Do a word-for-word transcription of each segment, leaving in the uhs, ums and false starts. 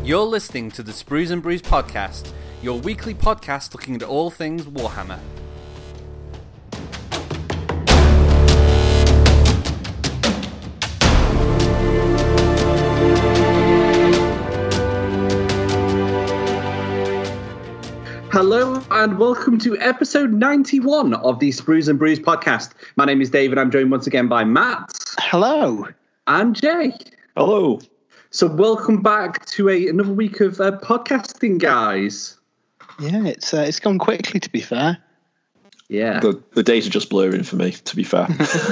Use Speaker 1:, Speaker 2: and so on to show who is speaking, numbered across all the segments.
Speaker 1: You're listening to the Sprues and Brews podcast, your weekly podcast looking at all things Warhammer.
Speaker 2: Hello and welcome to episode ninety-one of the Sprues and Brews podcast. My name is Dave and I'm joined once again by Matt.
Speaker 3: Hello.
Speaker 2: And Jay.
Speaker 4: Hello.
Speaker 2: So welcome back to a, another week of uh, podcasting, guys.
Speaker 3: Yeah, it's uh, it's gone quickly, to be fair.
Speaker 2: Yeah.
Speaker 4: The, the days are just blurring for me, to be fair.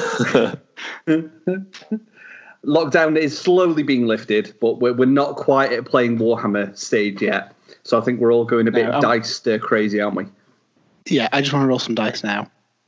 Speaker 2: Lockdown is slowly being lifted, but we're, we're not quite at playing Warhammer stage yet. So I think we're all going a bit
Speaker 3: no,
Speaker 2: dice uh, crazy, aren't we?
Speaker 3: Yeah, I just want to roll some dice now.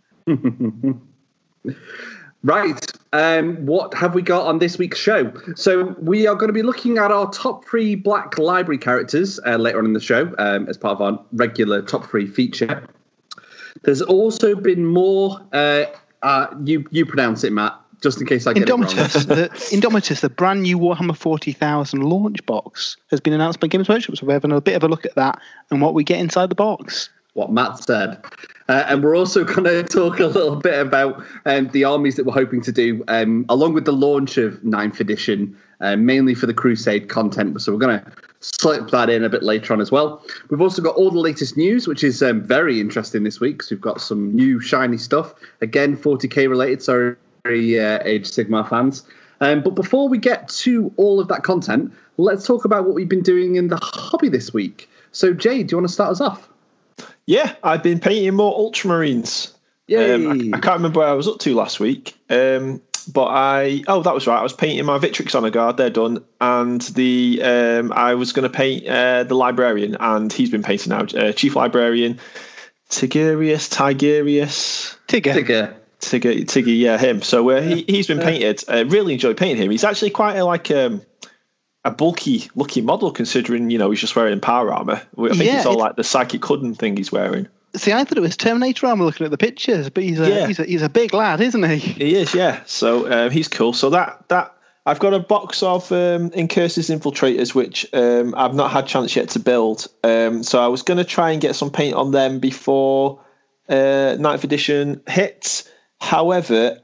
Speaker 2: Right. Um, what have we got on this week's show? So we are going to be looking at our top three Black Library characters uh, later on in the show um, as part of our regular top three feature. There's also been more. Uh, uh, you you pronounce it, Matt, just in case I get
Speaker 3: Indomitus,
Speaker 2: it wrong.
Speaker 3: the, Indomitus, the brand new Warhammer forty thousand launch box, has been announced by Games Workshop. So we're having a bit of a look at that and what we get inside the box.
Speaker 2: What Matt said. Uh, and we're also going to talk a little bit about um, the armies that we're hoping to do, um, along with the launch of ninth edition, uh, mainly for the Crusade content. So we're going to slip that in a bit later on as well. We've also got all the latest news, which is um, very interesting this week, because we've got some new shiny stuff. Again, forty K related, sorry, uh, Age Sigmar fans. Um, but before we get to all of that content, let's talk about what we've been doing in the hobby this week. So, Jay, do you want to start us off?
Speaker 4: Yeah, I've been painting more Ultramarines.
Speaker 2: Yay.
Speaker 4: Um, I, I can't remember where I was up to last week, um, but I oh that was right. I was painting my Victrix Honor Guard. They're done, and the um, I was going to paint uh, the Librarian, and he's been painted now. Uh, Chief Librarian Tigurius, Tigurius,
Speaker 3: Tigger.
Speaker 2: Tigger.
Speaker 4: Tigger, Tigger, yeah, him. So uh, he he's been painted. I uh, really enjoyed painting him. He's actually quite a, like um, a bulky looking model, considering, you know, he's just wearing power armor. I think
Speaker 3: Yeah,
Speaker 4: it's all
Speaker 3: it's-
Speaker 4: like the Psychic Hudden thing he's wearing.
Speaker 3: See, I thought it was Terminator armor looking at the pictures, but he's a
Speaker 4: Yeah.
Speaker 3: he's a he's a big lad, isn't he?
Speaker 4: He is, yeah. So um, he's cool. So that that I've got a box of um, Incursus Infiltrators, which um, I've not had chance yet to build. Um, so I was going to try and get some paint on them before uh, ninth edition hits. However,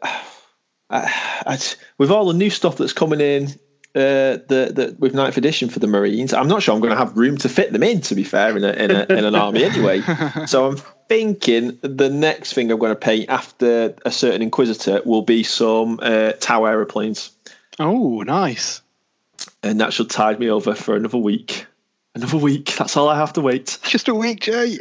Speaker 4: I, I, with all the new stuff that's coming in, uh, the, the with ninth edition for the Marines, I'm not sure I'm going to have room to fit them in. To be fair, in a, in, a, in an army anyway. So I'm thinking the next thing I'm going to paint after a certain Inquisitor will be some uh, Tau aeroplanes,
Speaker 3: Oh, nice.
Speaker 4: and that should tide me over for another week. Another week. That's all I have to wait.
Speaker 3: Just a week, Jay.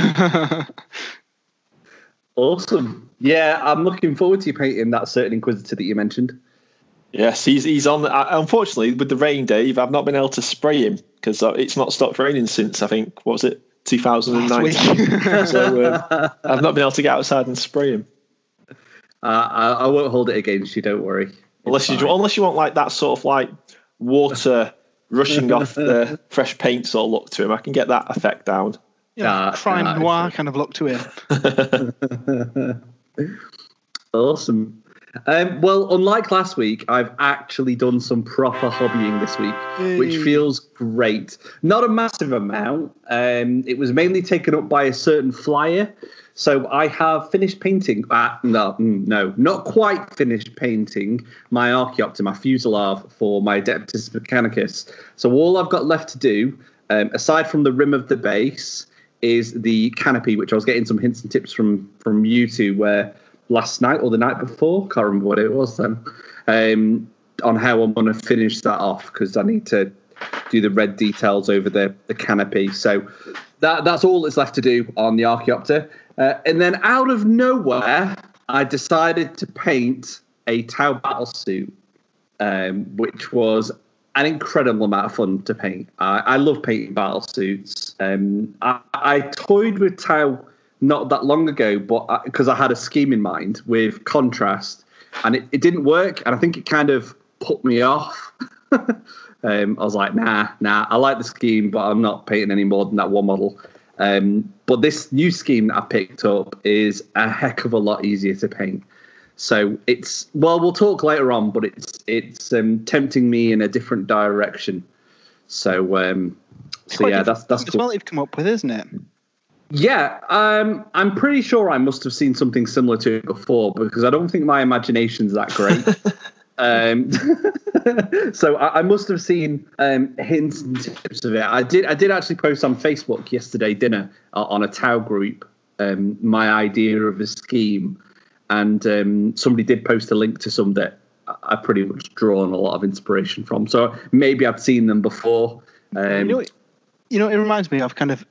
Speaker 2: Awesome. Yeah, I'm looking forward to you painting that certain Inquisitor that you mentioned.
Speaker 4: Yes, he's he's on. Uh, unfortunately, with the rain, Dave, I've not been able to spray him because it's not stopped raining since, I think, what was it, two thousand nine. So uh, I've not been able to get outside and spray him.
Speaker 2: Uh, I, I won't hold it against you, don't worry. It's
Speaker 4: Unless you
Speaker 2: fine.
Speaker 4: unless you want like that sort of like water rushing off the fresh paint sort of look to him, I can get that effect down.
Speaker 3: Yeah,
Speaker 2: Nah,
Speaker 3: crime
Speaker 2: nah,
Speaker 3: noir
Speaker 2: it's-
Speaker 3: kind of look to him.
Speaker 2: Awesome. Um, well, unlike last week, I've actually done some proper hobbying this week, which
Speaker 3: Hey.
Speaker 2: feels great. Not a massive amount. Um, it was mainly taken up by a certain flyer. So I have finished painting. Uh, no, mm, no, not quite finished painting my Archaeopter, my Fusilave for my Adeptus Mechanicus. So all I've got left to do, um, aside from the rim of the base, is the canopy, which I was getting some hints and tips from from you two where last night or the night before, can't remember what it was then, um, on how I'm going to finish that off, because I need to do the red details over the, the canopy. So that that's all that's left to do on the Archaeopter. Uh, and then out of nowhere, I decided to paint a Tau battlesuit, um, which was an incredible amount of fun to paint. I, I love painting battlesuits. Um, I, I toyed with Tau not that long ago, but because I, I had a scheme in mind with contrast, and it, it didn't work, and I think it kind of put me off. um, I was like, nah, nah, I like the scheme, but I'm not painting any more than that one model. Um, but this new scheme that I picked up is a heck of a lot easier to paint. So it's, well, we'll talk later on, but it's it's um, tempting me in a different direction. So, um, so yeah, that's that's
Speaker 3: as
Speaker 2: cool.
Speaker 3: well they've come up with, isn't it?
Speaker 2: Yeah, um, I'm pretty sure I must have seen something similar to it before because I don't think my imagination's that great. um, so I, I must have seen um, hints and tips of it. I did. I did actually post on Facebook yesterday dinner uh, on a Tau group um, my idea of a scheme, and um, somebody did post a link to some that I pretty much drawn a lot of inspiration from. So maybe I've seen them before. Um,
Speaker 3: you know, what, you know, it reminds me of kind of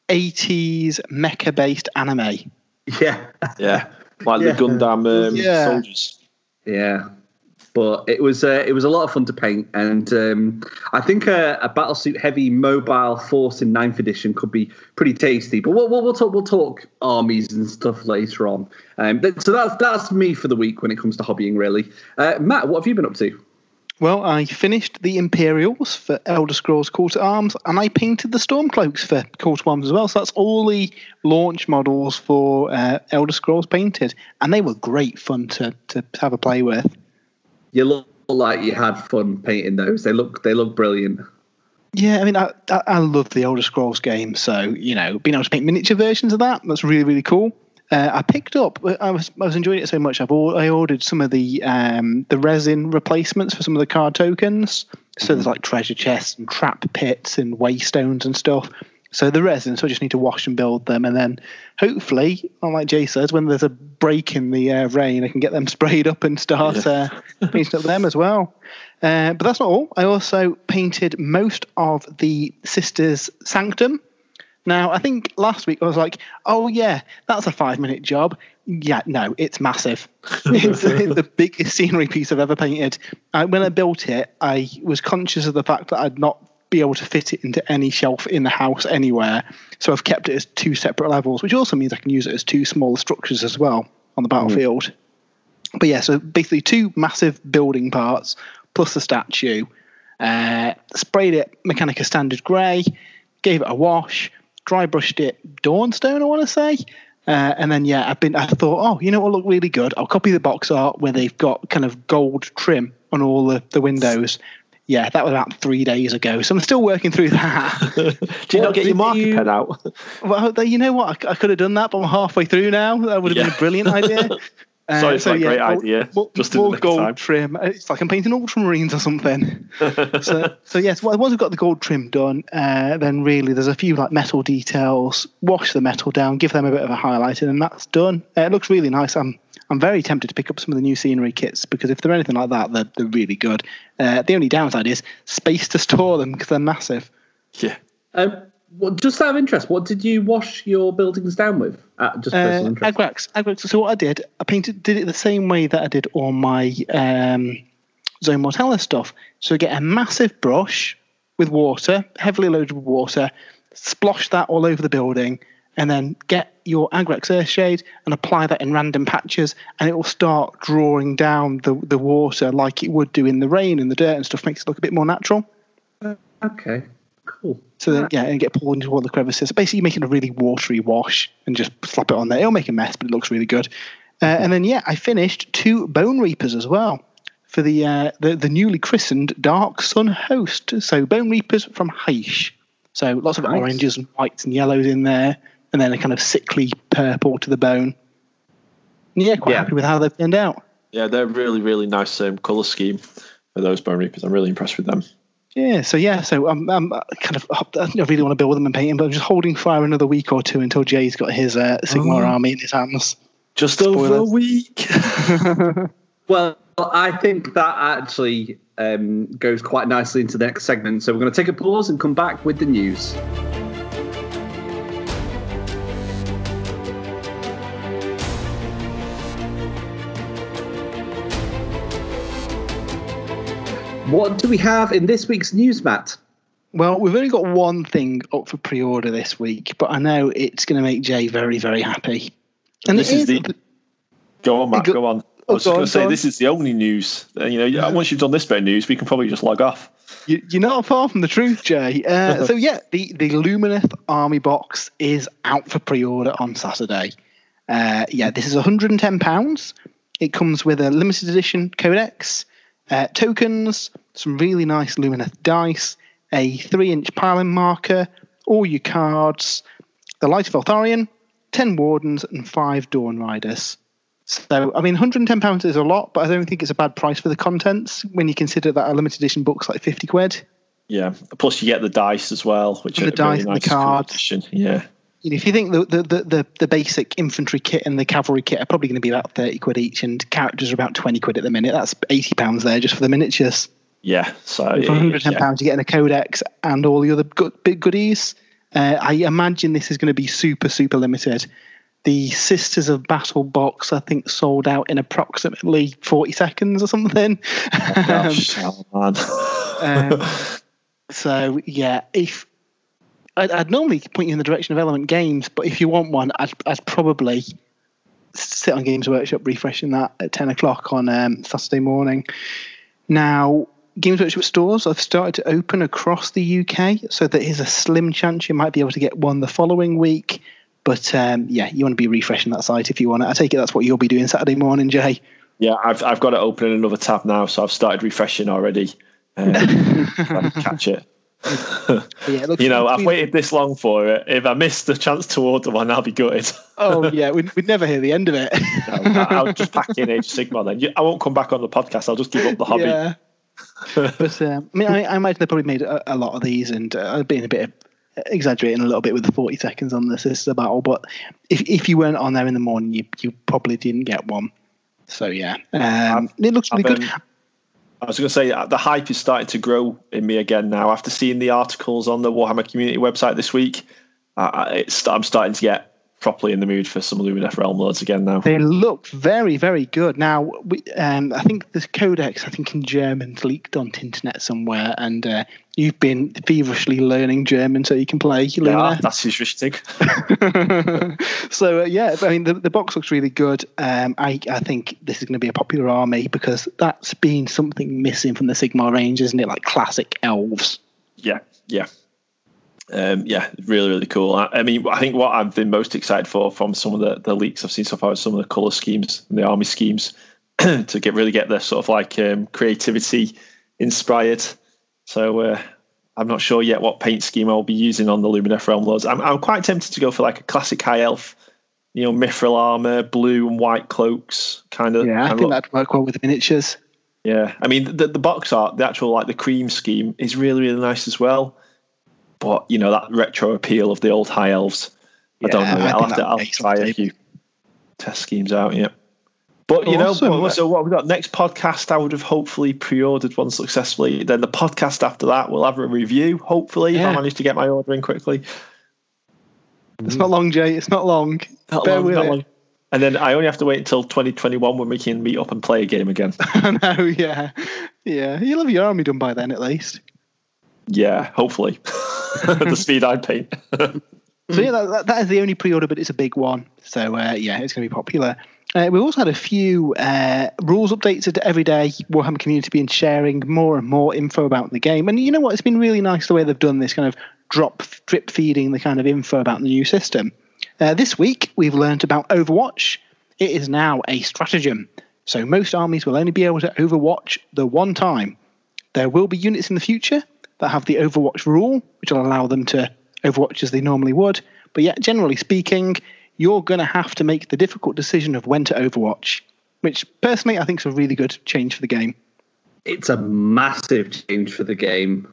Speaker 3: eighties mecha-based anime.
Speaker 2: Yeah,
Speaker 4: yeah, like
Speaker 2: yeah.
Speaker 4: the Gundam um,
Speaker 3: Yeah.
Speaker 4: soldiers.
Speaker 2: Yeah, but it was uh, it was a lot of fun to paint, and um, I think a, a battlesuit heavy mobile force in ninth edition could be pretty tasty. But we'll, we'll, we'll talk we'll talk armies and stuff later on. Um, so that's that's me for the week when it comes to hobbying. Really, uh, Matt, what have you been up to?
Speaker 3: Well, I finished the Imperials for Elder Scrolls Call to Arms, and I painted the Stormcloaks for Call to Arms as well. So that's all the launch models for uh, Elder Scrolls painted, and they were great fun to, to have a play with.
Speaker 2: You look like you had fun painting those. They look they look brilliant.
Speaker 3: Yeah, I mean, I, I, I love the Elder Scrolls game, so, you know, being able to paint miniature versions of that, that's really, really cool. Uh, I picked up. I was I was enjoying it so much. I've or, I ordered some of the um, the resin replacements for some of the card tokens. So there's like treasure chests and trap pits and waystones and stuff. So the resin. So I just need to wash and build them, and then hopefully, like Jay says, when there's a break in the uh, rain, I can get them sprayed up and start uh, painting up them as well. Uh, but that's not all. I also painted most of the Sisters' Sanctum. Now, I think last week I was like, oh, yeah, that's a five-minute job. Yeah, no, it's massive. It's, it's the biggest scenery piece I've ever painted. I, when I built it, I was conscious of the fact that I'd not be able to fit it into any shelf in the house anywhere. So I've kept it as two separate levels, which also means I can use it as two smaller structures as well on the battlefield. Mm. But yeah, so basically two massive building parts plus the statue. Uh, sprayed it Mechanica Standard Grey, gave it a wash, dry brushed it Dawnstone, I want to say. Uh, and then, yeah, I've been, I thought, oh, you know what will look really good? I'll copy the box art where they've got kind of gold trim on all the, the windows. Yeah, that was about three days ago. So I'm still working through that.
Speaker 4: Do you not get your marker you... pen out?
Speaker 3: Well, you know what? I, I could have done that, but I'm halfway through now. That would have yeah. been a brilliant idea.
Speaker 4: Uh, Sorry, it's
Speaker 3: so,
Speaker 4: like a
Speaker 3: yeah,
Speaker 4: great
Speaker 3: more,
Speaker 4: idea.
Speaker 3: More,
Speaker 4: Just
Speaker 3: more
Speaker 4: in the
Speaker 3: gold
Speaker 4: time.
Speaker 3: trim. It's like I'm painting Ultramarines or something. so, so yes, once I've got the gold trim done, uh, then really there's a few like metal details. Wash the metal down, give them a bit of a highlighting, and that's done. Uh, it looks really nice. I'm I'm very tempted to pick up some of the new scenery kits because if they're anything like that, they're they're really good. Uh, the only downside is space to store them because they're massive.
Speaker 4: Yeah.
Speaker 2: Um, well, just out of interest, what did you wash your buildings down with? Uh, just personal
Speaker 3: uh,
Speaker 2: interest.
Speaker 3: Agrax. Agrax. So what I did, I painted, did it the same way that I did all my um, Zone Mortalis stuff. So I get a massive brush with water, heavily loaded with water, splosh that all over the building, and then get your Agrax Earthshade and apply that in random patches, and it will start drawing down the, the water like it would do in the rain and the dirt and stuff, makes it look a bit more natural.
Speaker 2: Okay. Cool.
Speaker 3: So then, yeah, and get pulled into all the crevices. Basically, making a really watery wash and just slap it on there. It'll make a mess, but it looks really good. Uh, and then, yeah, I finished two Bone Reapers as well for the uh, the, the newly christened Dark Sun Host. So Bone Reapers from Heish. So lots of
Speaker 2: Nice.
Speaker 3: oranges and whites and yellows in there, and then a kind of sickly purple to the bone. And yeah, quite
Speaker 2: Yeah.
Speaker 3: happy with how they've turned out.
Speaker 4: Yeah, they're really, really nice um, colour scheme for those Bone Reapers. I'm really impressed with them.
Speaker 3: Yeah, so yeah, so I'm, I'm kind of, I really want to build them and paint them, but I'm just holding fire another week or two until Jay's got his uh, Sigmar
Speaker 4: Oh.
Speaker 3: army in his hands.
Speaker 4: Just
Speaker 3: Spoilers.
Speaker 4: over a week.
Speaker 2: Well, I think that actually um, goes quite nicely into the next segment. So we're going to take a pause and come back with the news. What do we have in this week's news, Matt?
Speaker 3: Well, we've only got one thing up for pre-order this week, but I know it's going to make Jay very, very happy. And
Speaker 4: This
Speaker 3: it
Speaker 4: is the- Go on, Matt,
Speaker 3: Go-
Speaker 4: go on. I
Speaker 3: Oh,
Speaker 4: was
Speaker 3: go
Speaker 4: just going
Speaker 3: on,
Speaker 4: to say,
Speaker 3: go on.
Speaker 4: this is the only news. Uh, you know, once you've done this bit of news, we can probably just log off.
Speaker 3: You, you're not far from the truth, Jay. Uh, so yeah, the, the Lumineth Army box is out for pre-order on Saturday. Uh, yeah, this is one hundred and ten pounds. It comes with a limited edition codex, uh, tokens, some really nice Lumineth dice, a three-inch piling marker, all your cards, the Light of Eltharion, ten Wardens, and five Dawn Riders. So, I mean, one hundred and ten pounds is a lot, but I don't think it's a bad price for the contents when you consider that a limited edition book's like fifty quid.
Speaker 4: Yeah, plus you get the dice as well, which
Speaker 3: and
Speaker 4: are
Speaker 3: the dice
Speaker 4: really nice
Speaker 3: and the cards.
Speaker 4: edition. Yeah.
Speaker 3: You know, if you think the, the, the, the, the basic infantry kit and the cavalry kit are probably going to be about thirty quid each, and characters are about twenty quid at the minute, that's eighty pounds there just for the miniatures.
Speaker 4: Yeah, so
Speaker 3: For one hundred and ten pounds, yeah. You're getting a codex and all the other good, big goodies. Uh, I imagine this is going to be super, super limited. The Sisters of Battle box, I think, sold out in approximately forty seconds or something.
Speaker 4: Oh, gosh, oh, man.
Speaker 3: um, so, yeah, if I'd, I'd normally point you in the direction of Element Games, but if you want one, I'd, I'd probably sit on Games Workshop refreshing that at ten o'clock on um, Saturday morning. Now, Games Workshop stores have started to open across the U K, so there is a slim chance you might be able to get one the following week. But um, yeah, you want to be refreshing that site if you want it. I take it that's what you'll be doing Saturday morning, Jay.
Speaker 4: Yeah, I've I've got it open in another tab now, so I've started refreshing already. Um, catch it.
Speaker 3: Yeah, it
Speaker 4: you know, I've waited this long for it. If I miss the chance to order one, I'll be gutted.
Speaker 3: Oh yeah, we'd, we'd never hear the end of it.
Speaker 4: No, I'll just pack in Age of Sigmar then. I won't come back on the podcast. I'll just give up the hobby.
Speaker 3: Yeah. But um, I mean, I, I imagine they probably made a, a lot of these, and uh, I've been a bit of, exaggerating a little bit with the forty seconds on the Sister Battle. But if if you weren't on there in the morning, you you probably didn't get one. So yeah, um, it looks really
Speaker 4: I've,
Speaker 3: good.
Speaker 4: Um, I was going to say the hype is starting to grow in me again now after seeing the articles on the Warhammer community website this week. Uh, it's, I'm starting to get properly in the mood for some Lumineth Realm Lords again now.
Speaker 3: They look very, very good. Now, we, um, I think this codex, I think in German's leaked onto internet somewhere, and uh, you've been feverishly learning German so you can play Lumineth.
Speaker 4: Yeah, that's interesting.
Speaker 3: So, uh, yeah, I mean, the, the box looks really good. Um, I, I think this is going to be a popular army because that's been something missing from the Sigmar range, isn't it? Like classic elves.
Speaker 4: Yeah, yeah. Um, yeah, really, really cool. I, I mean, I think what I've been most excited for from some of the, the leaks I've seen so far is some of the colour schemes and the army schemes to get really get the sort of like um, creativity inspired. So uh, I'm not sure yet what paint scheme I'll be using on the Lumineth Realm Lords. I'm, I'm quite tempted to go for like a classic high elf, you know, mithril armour, blue and white cloaks, kind of.
Speaker 3: Yeah, I think
Speaker 4: look.
Speaker 3: that'd work well with the miniatures.
Speaker 4: Yeah, I mean, the, the box art, the actual like the cream scheme is really, really nice as well. But, you know, that retro appeal of the old high elves, yeah, I don't know. I I'll have to I'll try a few test schemes out, yeah. But, you awesome. know, so what we've got next podcast, I would have hopefully pre-ordered one successfully. Then the podcast after that, we'll have a review, hopefully, yeah. if I manage to get my order in quickly.
Speaker 3: It's not long, Jay. It's not long.
Speaker 4: Not
Speaker 3: Bear
Speaker 4: long,
Speaker 3: with
Speaker 4: not
Speaker 3: it.
Speaker 4: long. And then I only have to wait until twenty twenty-one when we can meet up and play a game again.
Speaker 3: I know, yeah. Yeah, you'll have your army done by then, at least.
Speaker 4: Yeah, hopefully. The speed I paint.
Speaker 3: So yeah, that, that is the only pre-order, but it's a big one. So uh, yeah, it's going to be popular. Uh, we also had a few uh, rules updates to every day. Warhammer community been sharing more and more info about the game, and you know what? It's been really nice the way they've done this, kind of drop drip feeding the kind of info about the new system. Uh, this week we've learned about Overwatch. It is now a stratagem, so most armies will only be able to Overwatch the one time. There will be units in the future that have the Overwatch rule, which will allow them to Overwatch as they normally would. But yet, generally speaking, you're going to have to make the difficult decision of when to Overwatch, which personally I think is a really good change for the game.
Speaker 2: It's a massive change for the game.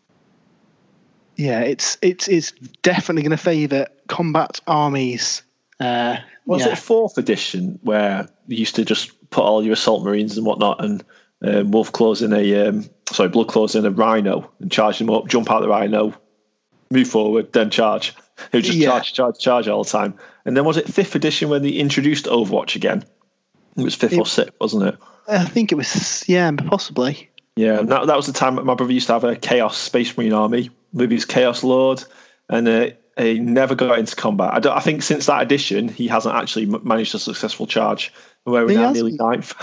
Speaker 3: Yeah, it's it's it's definitely going to favour combat armies. Uh,
Speaker 4: Was
Speaker 3: yeah.
Speaker 4: it fourth edition where you used to just put all your assault marines and whatnot and um, wolf claws in a um, sorry blood claws in a rhino and charge them up, jump out the rhino, move forward, then charge. It would just
Speaker 3: Yeah.
Speaker 4: charge, charge, charge all the time. And then was it fifth edition when they introduced Overwatch again? It was fifth
Speaker 3: It-
Speaker 4: or sixth, wasn't it?
Speaker 3: I think it was, yeah, possibly.
Speaker 4: Yeah, and that, that was the time that my brother used to have a Chaos Space Marine army with his Chaos Lord, and uh, he never got into combat. I, don't, I think since that edition, he hasn't actually m- managed a successful charge, where we're
Speaker 3: He
Speaker 4: now
Speaker 3: hasn't.
Speaker 4: nearly ninth.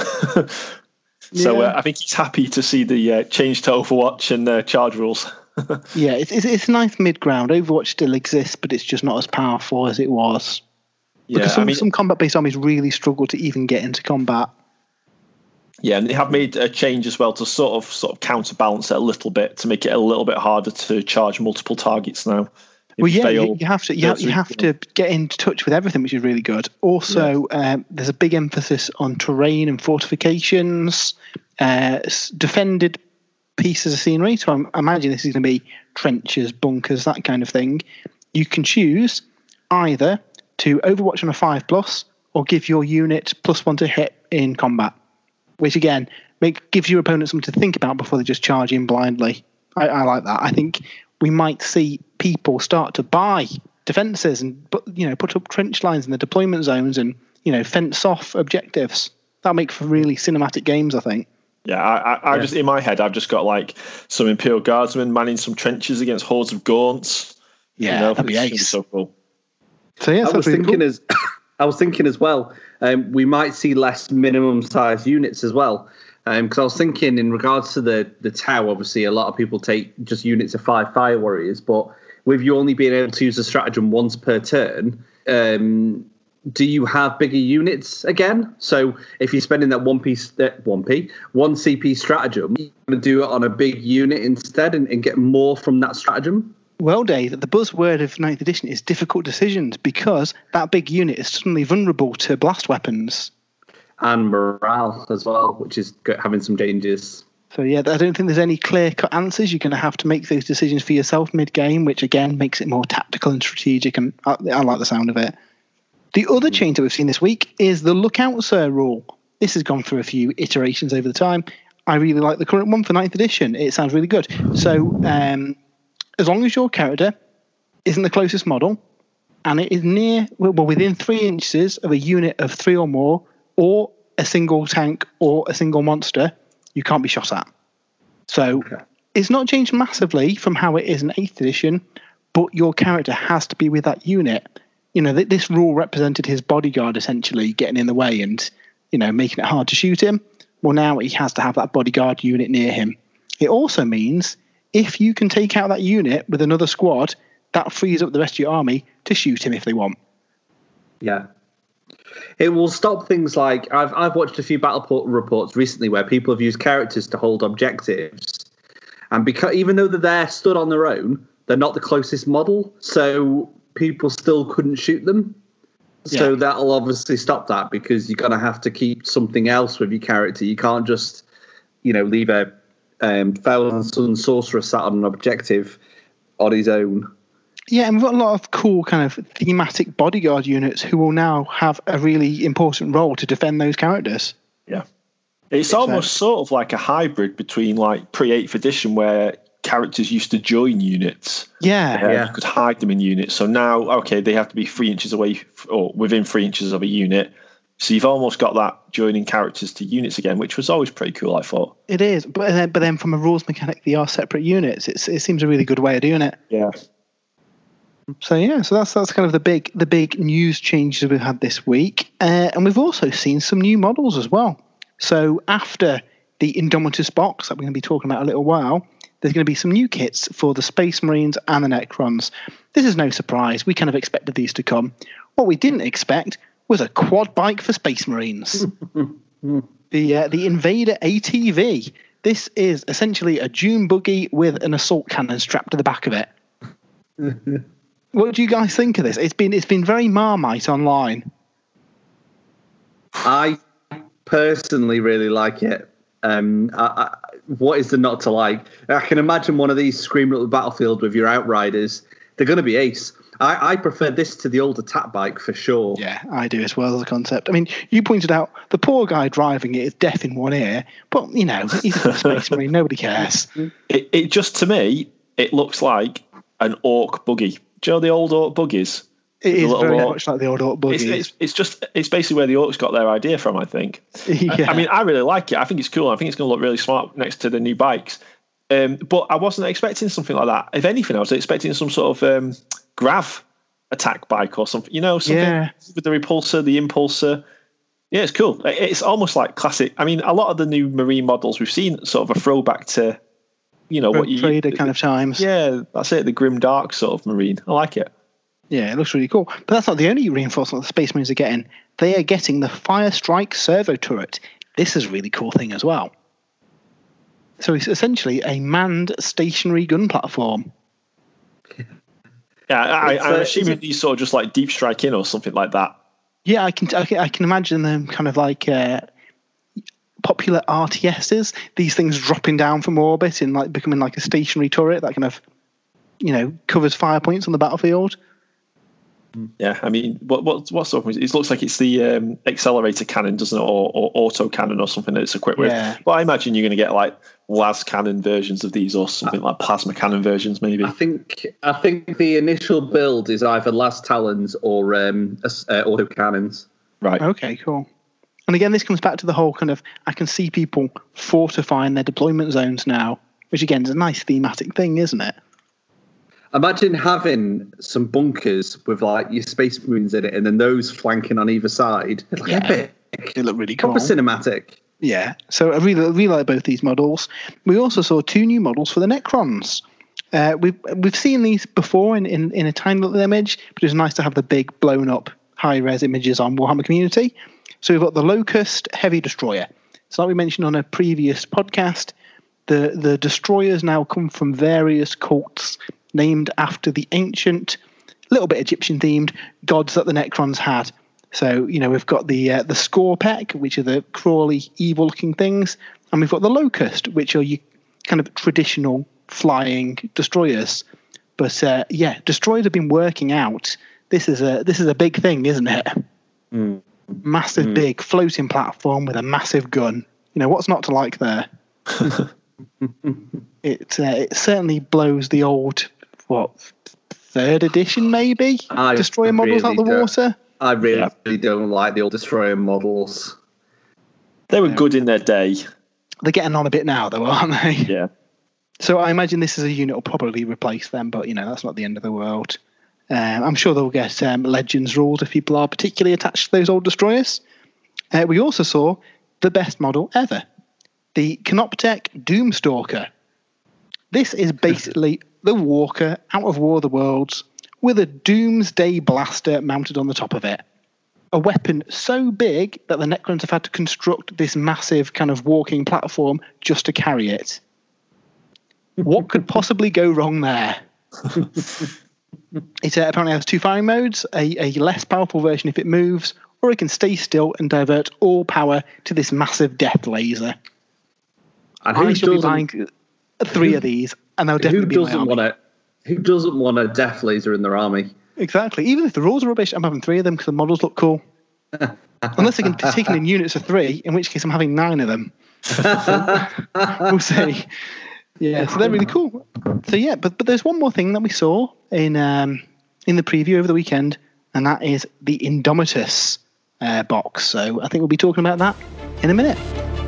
Speaker 4: So
Speaker 3: Yeah.
Speaker 4: uh, I think he's happy to see the uh, change to Overwatch and uh, charge rules.
Speaker 3: Yeah, it's, it's, it's a nice mid-ground. Overwatch still exists, but it's just not as powerful as it was.
Speaker 4: Yeah,
Speaker 3: Because some,
Speaker 4: I mean,
Speaker 3: some combat-based armies really struggle to even get into combat.
Speaker 4: Yeah, and they have made a change as well to sort of sort of counterbalance it a little bit to make it a little bit harder to charge multiple targets now.
Speaker 3: Well, yeah, you, you have to you have, you have to get in touch with everything, which is really good. Also, yeah. um, there's a big emphasis on terrain and fortifications, uh, defended pieces of scenery. So I'm, I imagine this is going to be trenches, bunkers, that kind of thing. You can choose either to Overwatch on a five plus or give your unit plus one to hit in combat, which again make, gives your opponent something to think about before they just charge in blindly. I, I like that. I think we might see people start to buy defences and you know put up trench lines in the deployment zones and you know fence off objectives. That'll make for really cinematic games, I think.
Speaker 4: Yeah, I, I, I yeah. just in my head I've just got like some Imperial Guardsmen manning some trenches against hordes of Gaunts.
Speaker 3: Yeah,
Speaker 4: you know,
Speaker 3: that'd be ace.
Speaker 4: So cool.
Speaker 3: So yeah,
Speaker 2: I was
Speaker 3: really
Speaker 2: thinking
Speaker 3: cool.
Speaker 2: as I was thinking as well. Um, we might see less minimum size units as well. Because um, I was thinking in regards to the the Tau, obviously a lot of people take just units of five fire warriors, but with you only being able to use the stratagem once per turn, um, do you have bigger units again? So if you're spending that one piece, that one p, one C P stratagem, you're going to do it on a big unit instead and, and get more from that stratagem.
Speaker 3: Well, Dave, the buzzword of ninth edition is difficult decisions because that big unit is suddenly vulnerable to blast weapons.
Speaker 2: And morale as well, which is having some changes.
Speaker 3: So yeah, I don't think there's any clear-cut answers. You're going to have to make those decisions for yourself mid-game, which again makes it more tactical and strategic, and I, I like the sound of it. The other change that we've seen this week is the Lookout Sir rule. This has gone through a few iterations over the time. I really like the current one for ninth edition. It sounds really good. So um, as long as your character isn't the closest model, and it is near, well, within three inches of a unit of three or more, or a single tank or a single monster, you can't be shot at. So okay. It's not changed massively from how it is in eighth edition, but your character has to be with that unit. You know, this rule represented his bodyguard essentially getting in the way and, you know, making it hard to shoot him. Well, now he has to have that bodyguard unit near him. It also means if you can take out that unit with another squad, that frees up the rest of your army to shoot him if they want.
Speaker 2: Yeah. It will stop things like I've I've watched a few battle reports recently where people have used characters to hold objectives, and because even though they're there stood on their own, they're not the closest model, so people still couldn't shoot them. Yeah. So that'll obviously stop that because you're gonna have to keep something else with your character. You can't just you know leave a um, Thousand Sun Sorcerer sat on an objective on his own.
Speaker 3: Yeah, and we've got a lot of cool kind of thematic bodyguard units who will now have a really important role to defend those characters.
Speaker 4: Yeah. It's almost sort of like a hybrid between like pre-eighth edition where characters used to join units.
Speaker 3: Yeah.
Speaker 4: Uh,
Speaker 3: yeah.
Speaker 4: You could hide them in units. So now, okay, they have to be three inches away or within three inches of a unit. So you've almost got that joining characters to units again, which was always pretty cool, I thought.
Speaker 3: It is. But then, but then from a rules mechanic, they are separate units. It's, it seems a really good way of doing it.
Speaker 4: Yeah.
Speaker 3: So yeah, so that's that's kind of the big the big news changes we've had this week, uh, and we've also seen some new models as well. So after the Indomitus box that we're going to be talking about a little while, there's going to be some new kits for the Space Marines and the Necrons. This is no surprise. We kind of expected these to come. What we didn't expect was a quad bike for Space Marines. the uh, the Invader A T V. This is essentially a dune buggy with an assault cannon strapped to the back of it. What do you guys think of this? It's been it's been very Marmite online.
Speaker 2: I personally really like it. Um, I, I, what is there not to like? I can imagine one of these screaming at the battlefield with your Outriders. They're going to be ace. I, I prefer this to the old attack bike for sure.
Speaker 3: Yeah, I do as well as a concept. I mean, you pointed out the poor guy driving it is deaf in one ear, but you know he's a Space Marine. Nobody cares.
Speaker 4: It, it just to me, it looks like an orc buggy. Do you know the old orc buggies?
Speaker 3: It is very orc. much like the old orc buggies.
Speaker 4: It's, it's, it's just it's basically where the orcs got their idea from, I think.
Speaker 3: yeah.
Speaker 4: I, I mean, I really like it. I think it's cool. I think it's going to look really smart next to the new bikes. Um, but I wasn't expecting something like that. If anything, I was expecting some sort of um, grav attack bike or something. You know, something
Speaker 3: yeah.
Speaker 4: with the repulsor, the impulsor. Yeah, it's cool. It's almost like classic. I mean, a lot of the new Marine models we've seen sort of a throwback to, you know,
Speaker 3: Rogue
Speaker 4: what you
Speaker 3: Trader kind of times.
Speaker 4: Yeah, that's it. The grim dark sort of Marine. I like it.
Speaker 3: Yeah, it looks really cool. But that's not the only reinforcement the Space Marines are getting. They are getting the Fire Strike servo turret. this is a really cool thing as well. So it's essentially a manned stationary gun platform.
Speaker 4: Yeah, I,
Speaker 2: It's,
Speaker 4: I'm
Speaker 2: uh,
Speaker 4: assuming
Speaker 2: it's a-
Speaker 4: these sort of just like deep strike in or something like that.
Speaker 3: Yeah, I can I can, I can imagine them kind of like uh, popular R T Ss. These things dropping down from orbit and like becoming like a stationary turret that kind of, you know, covers fire points on the battlefield.
Speaker 4: Yeah, I mean, what what what sort of it looks like it's the um, accelerator cannon, doesn't it, or, or auto cannon or something that it's equipped
Speaker 3: Yeah.
Speaker 4: with. But I imagine you're going to get like las cannon versions of these, or something like plasma cannon versions, maybe.
Speaker 2: I think I think the initial build is either Las Talons or um, uh, auto cannons.
Speaker 4: Right.
Speaker 3: Okay, cool. And again, this comes back to the whole kind of, I can see people fortifying their deployment zones now, which again is a nice thematic thing, isn't it?
Speaker 2: Imagine having some bunkers with like your space marines in it, and then those flanking on either side. It's like
Speaker 3: Yeah.
Speaker 2: epic,
Speaker 3: They look really cool.
Speaker 2: proper cinematic.
Speaker 3: Yeah, so I really, really like both these models. We also saw two new models for the Necrons. Uh, we've we've seen these before in, in, in a tiny little image, but it was nice to have the big blown up high res images on Warhammer Community. So we've got the Locust Heavy Destroyer. So like we mentioned on a previous podcast, the the destroyers now come from various cults named after the ancient, little bit Egyptian themed gods that the Necrons had. So, you know, we've got the uh, the Scorpek, which are the crawly, evil-looking things, and we've got the Locust, which are your kind of traditional flying destroyers. But uh, yeah, destroyers have been working out. This is a this is a big thing, isn't it?
Speaker 2: Mm.
Speaker 3: Massive,
Speaker 2: Mm.
Speaker 3: big floating platform with a massive gun. You know, what's not to like there? it uh, it certainly blows the old what third edition maybe
Speaker 2: I
Speaker 3: destroyer models
Speaker 2: really
Speaker 3: out the
Speaker 2: don't.
Speaker 3: water.
Speaker 2: I really don't like the old destroyer models.
Speaker 4: They were
Speaker 3: Yeah.
Speaker 4: good in their day.
Speaker 3: They're getting on a bit now, though, aren't they?
Speaker 4: Yeah.
Speaker 3: So I imagine this is a unit will probably replace them, but you know that's not the end of the world. Um, I'm sure they'll get um, Legends rules if people are particularly attached to those old destroyers. Uh, we also saw the best model ever, the Canoptech Doomstalker. This is basically the Walker out of War of the Worlds with a Doomsday blaster mounted on the top of it. A weapon so big that the Necrons have had to construct this massive kind of walking platform just to carry it. What could possibly go wrong there? It uh, apparently has two firing modes, a, a less powerful version if it moves, or it can stay still and divert all power to this massive death laser.
Speaker 2: And
Speaker 3: I
Speaker 2: who
Speaker 3: shall be
Speaker 2: doesn't,
Speaker 3: buying three of these, and they'll
Speaker 2: who
Speaker 3: definitely be in my
Speaker 2: doesn't
Speaker 3: army.
Speaker 2: want a who doesn't want a death laser in their army?
Speaker 3: Exactly. Even if the rules are rubbish, I'm having three of them because the models look cool. Unless they can be taken in units of three, in which case I'm having nine of them. We'll see. Yeah, so they're really cool. So yeah, but but there's one more thing that we saw in um, in the preview over the weekend, and that is the Indomitus uh, box. So I think we'll be talking about that in a minute.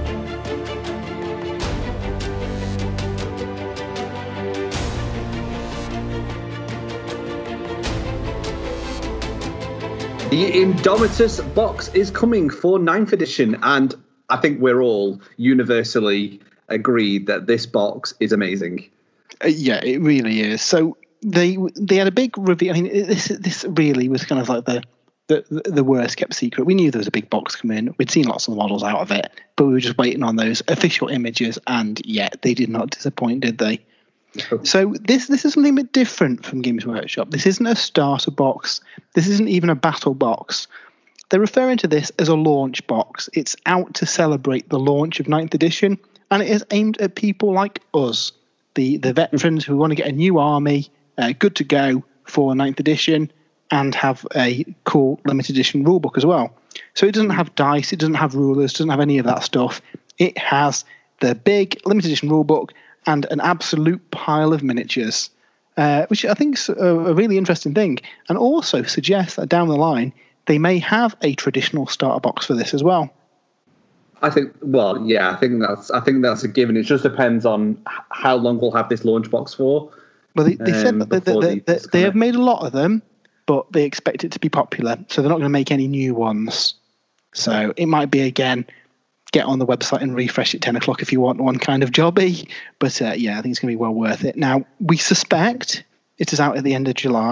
Speaker 2: The Indomitus box is coming for ninth edition, and I think we're all universally agreed that this box is amazing.
Speaker 3: Uh, yeah, it really is. So they they had a big reveal. I mean, this this really was kind of like the the the worst kept secret. We knew there was a big box coming. We'd seen lots of the models out of it, but we were just waiting on those official images, and yet they did not disappoint, did they?
Speaker 2: No.
Speaker 3: So this this is something a bit different from Games Workshop. This isn't a starter box. This isn't even a battle box. They're referring to this as a launch box. It's out to celebrate the launch of ninth edition, and it is aimed at people like us, the the veterans who want to get a new army, uh, good to go for ninth edition, and have a cool limited edition rulebook as well. So it doesn't have dice, it doesn't have rulers, doesn't have any of that stuff. It has the big limited edition rulebook and an absolute pile of miniatures, uh, which I think is a, a really interesting thing, and also suggests that down the line they may have a traditional starter box for this as well.
Speaker 2: I think, well, yeah, I think that's I think that's a given. It just depends on h- how long we'll have this launch box for.
Speaker 3: Well, they, they said
Speaker 2: Um,
Speaker 3: that they,
Speaker 2: before
Speaker 3: they,
Speaker 2: they
Speaker 3: they,
Speaker 2: just
Speaker 3: they
Speaker 2: kinda-
Speaker 3: have made a lot of them, but they expect it to be popular, so they're not going to make any new ones. So it might be, again, get on the website and refresh at ten o'clock if you want one kind of jobby. But uh, yeah, I think it's going to be well worth it. Now, we suspect it is out at the end of July.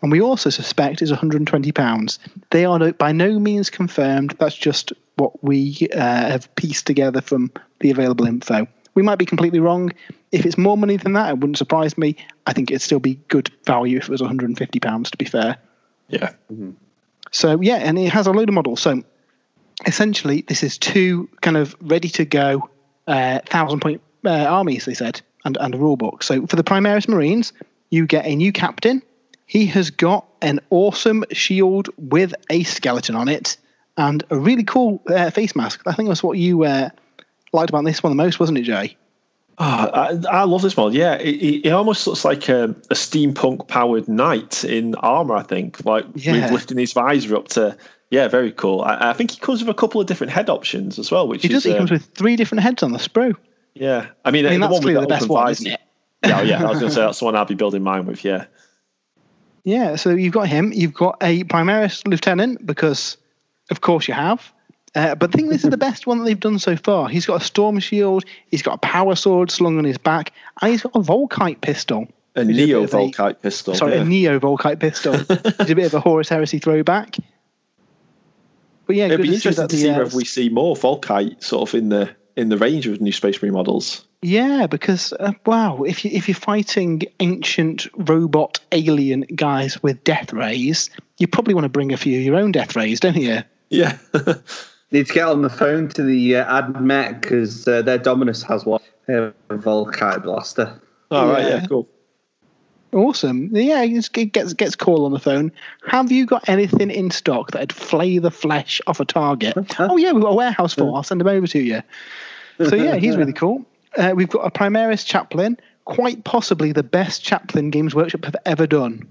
Speaker 3: and we also suspect is one hundred twenty pounds. They are no, by no means confirmed. That's just what we uh, have pieced together from the available info. We might be completely wrong. If it's more money than that, it wouldn't surprise me. I think it'd still be good value if it was one hundred fifty pounds, to be fair.
Speaker 4: Yeah.
Speaker 2: Mm-hmm.
Speaker 3: So, yeah, and it has a load of models. So, essentially, this is two kind of ready-to-go uh, thousand-point uh, armies, they said, and, and a rule book. So, for the Primaris Marines, you get a new captain. He has got an awesome shield with a skeleton on it and a really cool uh, face mask. I think that's what you uh, liked about this one the most, wasn't it, Jay?
Speaker 4: Oh, I, I love this model. Yeah, it, it almost looks like a, a steampunk-powered knight in armor. I think, like
Speaker 3: Yeah.
Speaker 4: with lifting his visor up to. Yeah, very cool. I, I think he comes with a couple of different head options as well, which
Speaker 3: He does.
Speaker 4: is.
Speaker 3: He
Speaker 4: uh,
Speaker 3: comes with three different heads on the sprue.
Speaker 4: Yeah, I mean,
Speaker 3: I mean
Speaker 4: the
Speaker 3: that's
Speaker 4: one with
Speaker 3: clearly
Speaker 4: the
Speaker 3: the best
Speaker 4: open
Speaker 3: one,
Speaker 4: visor.
Speaker 3: isn't it?
Speaker 4: Yeah, yeah. I was going to say that's the one I'll be building mine with. Yeah.
Speaker 3: Yeah, so you've got him. You've got a Primaris Lieutenant, because, of course, you have. Uh, but I think this is the best one that they've done so far. He's got a storm shield, he's got a power sword slung on his back, and he's got a Volkite pistol.
Speaker 4: A
Speaker 3: Which is
Speaker 4: Neo
Speaker 3: bit of a-
Speaker 4: Volkite pistol.
Speaker 3: Sorry,
Speaker 4: yeah.
Speaker 3: a Neo Volkite pistol. It's a bit of a Horus Heresy throwback. But yeah,
Speaker 4: It'd
Speaker 3: good
Speaker 4: be
Speaker 3: to see
Speaker 4: interesting
Speaker 3: that
Speaker 4: to
Speaker 3: the,
Speaker 4: see
Speaker 3: uh,
Speaker 4: whether we see more Volkite sort of in the in the range of new Space Marine models.
Speaker 3: Yeah, because uh, wow, if you if you're fighting ancient robot alien guys with death rays, you probably want to bring a few of your own death rays, don't you?
Speaker 4: Yeah.
Speaker 2: Need to get on the phone to the uh, AdMech because uh, their Dominus has one. They have a Volkite blaster.
Speaker 4: All right.
Speaker 3: Yeah.
Speaker 4: Yeah. Cool.
Speaker 3: Awesome. Yeah, he just gets gets call on the phone. Have you got anything in stock that'd flay the flesh off a target? Oh yeah, we've got a warehouse full. I'll send them over to you. So yeah, he's really cool. Uh, we've got a Primaris Chaplain, quite possibly the best Chaplain Games Workshop have ever done.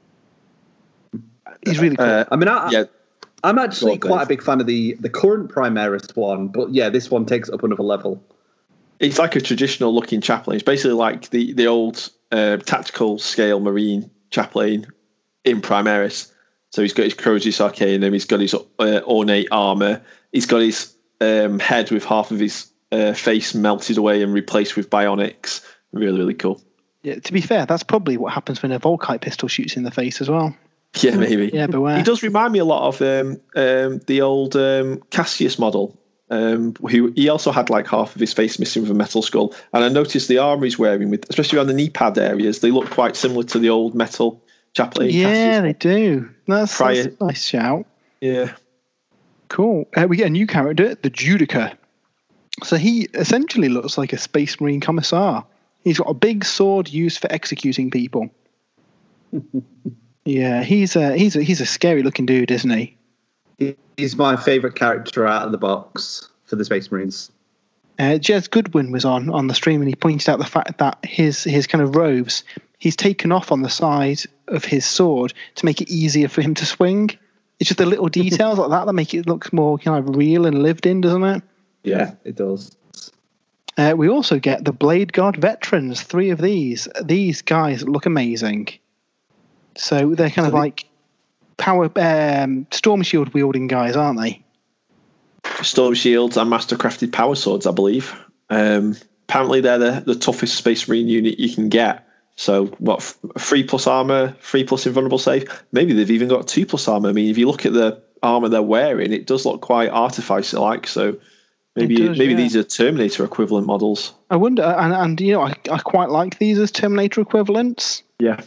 Speaker 3: He's really cool.
Speaker 2: Uh, I mean, I,
Speaker 4: Yeah.
Speaker 2: I'm actually
Speaker 4: Go on,
Speaker 2: quite
Speaker 4: Dave.
Speaker 2: a big fan of the, the current Primaris one, but yeah, this one takes it up another level.
Speaker 4: It's like a traditional looking chaplain. It's basically like the the old uh, tactical scale Marine chaplain in Primaris. So he's got his Crozius Arcanum, he's got his uh, ornate armor, he's got his um, head with half of his uh, face melted away and replaced with bionics. Really, really cool.
Speaker 3: Yeah, to be fair, that's probably what happens when a Volkite pistol shoots in the face as well.
Speaker 4: Yeah, maybe.
Speaker 3: Yeah, beware.
Speaker 4: He does remind me a lot of um, um, the old um, Cassius model. Um, who he also had like half of his face missing with a metal skull, and I noticed the armor he's wearing, with especially around the knee pad areas, they look quite similar to the old metal chaplain.
Speaker 3: Yeah,
Speaker 4: Cassius.
Speaker 3: they do. That's,
Speaker 4: Prior-
Speaker 3: that's a nice shout.
Speaker 4: Yeah.
Speaker 3: Cool. Uh, we get a new character, the Judica. So he essentially looks like a Space Marine commissar. He's got a big sword used for executing people. Yeah, he's a he's a he's a scary looking dude, isn't he?
Speaker 2: He's my favourite character out of the box for the Space Marines.
Speaker 3: Uh, Jez Goodwin was on on the stream, and he pointed out the fact that his his kind of robes, he's taken off on the side of his sword to make it easier for him to swing. It's just the little details like that that make it look more kind of real and lived in, doesn't it?
Speaker 2: Yeah, it does.
Speaker 3: Uh, we also get the Blade Guard veterans. Three of these. These guys look amazing. So they're kind
Speaker 2: So
Speaker 3: of
Speaker 2: the-
Speaker 3: like power um, storm shield wielding guys, aren't they?
Speaker 4: Storm shields and mastercrafted power swords, I believe. Um, apparently, they're the, the toughest Space Marine unit you can get. So, what, f- three plus armor, three plus invulnerable save? Maybe they've even got two plus armor. I mean, if you look at the armor they're wearing, it does look quite artificer-like. So, maybe
Speaker 3: It does,
Speaker 4: maybe
Speaker 3: yeah.
Speaker 4: these are Terminator equivalent models.
Speaker 3: I wonder, and, and you know, I, I quite like these as Terminator equivalents.
Speaker 4: Yeah.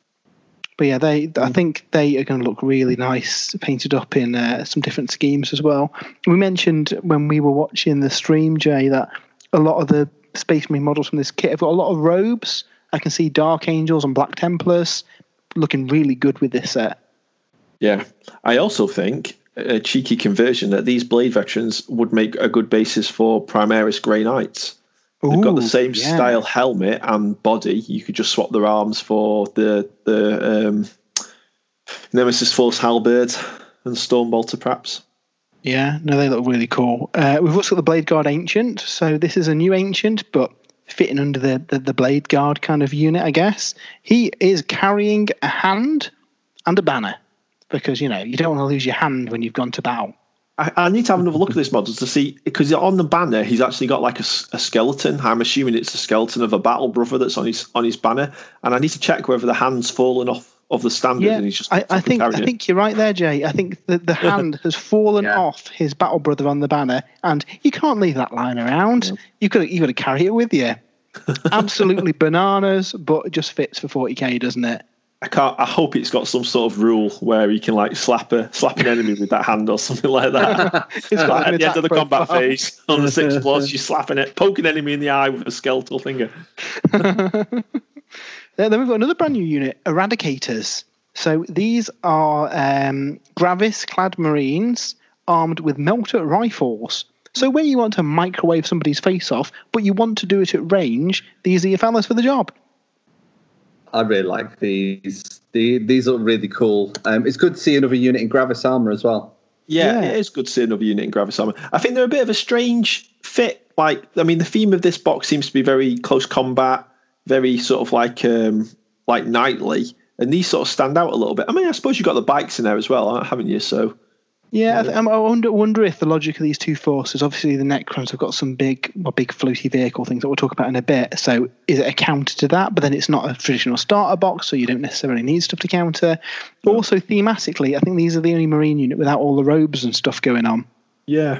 Speaker 3: But yeah, they I think they are going to look really nice, painted up in uh, some different schemes as well. We mentioned when we were watching the stream, Jay, that a lot of the Space Marine models from this kit have got a lot of robes. I can see Dark Angels and Black Templars looking really good with this set.
Speaker 4: Yeah. I also think a cheeky conversion that these Blade veterans would make a good basis for Primaris Grey Knights. They've got the
Speaker 3: Ooh,
Speaker 4: same
Speaker 3: yeah.
Speaker 4: style helmet and body. You could just swap their arms for the the um, Nemesis Force Halberd and Stormbolter, perhaps.
Speaker 3: Yeah, no, they look really cool. Uh, we've also got the Blade Guard Ancient. So this is a new Ancient, but fitting under the, the, the Blade Guard kind of unit, I guess. He is carrying a hand and a banner because, you know, you don't want to lose your hand when you've gone to battle.
Speaker 4: I, I need to have another look at this model to see, because on the banner he's actually got like a, s- a skeleton. I'm assuming it's a skeleton of a battle brother that's on his on his banner, and I need to check whether the hand's fallen off of the standard,
Speaker 3: Yeah,
Speaker 4: and he's just.
Speaker 3: I, I think I
Speaker 4: it.
Speaker 3: think you're right there, Jay. I think that the hand has fallen
Speaker 2: Yeah.
Speaker 3: off his battle brother on the banner, and you can't leave that lying around.
Speaker 4: Yeah.
Speaker 3: You've got to, you've got to carry it with you. Absolutely bananas, but it just fits for forty k, doesn't it?
Speaker 4: I can't. I hope it's got some sort of rule where he can like slap a slap an enemy with that hand or something like that.
Speaker 3: It's got
Speaker 4: Like,
Speaker 3: an
Speaker 4: at the end of the
Speaker 3: attack
Speaker 4: combat
Speaker 3: profile.
Speaker 4: phase on the sixth plus, you're slapping it, poking enemy in the eye with a skeletal finger.
Speaker 3: Then then we've got another brand new unit, Eradicators. So these are um, Gravis-clad Marines armed with melter rifles. So when you want to microwave somebody's face off, but you want to do it at range, these are your fellas for the job.
Speaker 2: I really like these. The, these are really cool. Um, it's good to see another unit in Gravis armor as well.
Speaker 4: Yeah,
Speaker 3: Yeah.
Speaker 4: it is good to see another unit in Gravis armor. I think they're a bit of a strange fit. Like, I mean, the theme of this box seems to be very close combat, very sort of like um, like knightly, and these sort of stand out a little bit. I mean, I suppose you've got the bikes in there as well, haven't you? So.
Speaker 3: Yeah, I, th- I wonder wonder if the logic of these two forces, obviously the Necrons have got some big, well, big floaty vehicle things that we'll talk about in a bit. So is it a counter to that? But then it's not a traditional starter box, so you don't necessarily need stuff to counter. No. Also, thematically, I think these are the only Marine unit without all the robes and stuff going on.
Speaker 4: Yeah.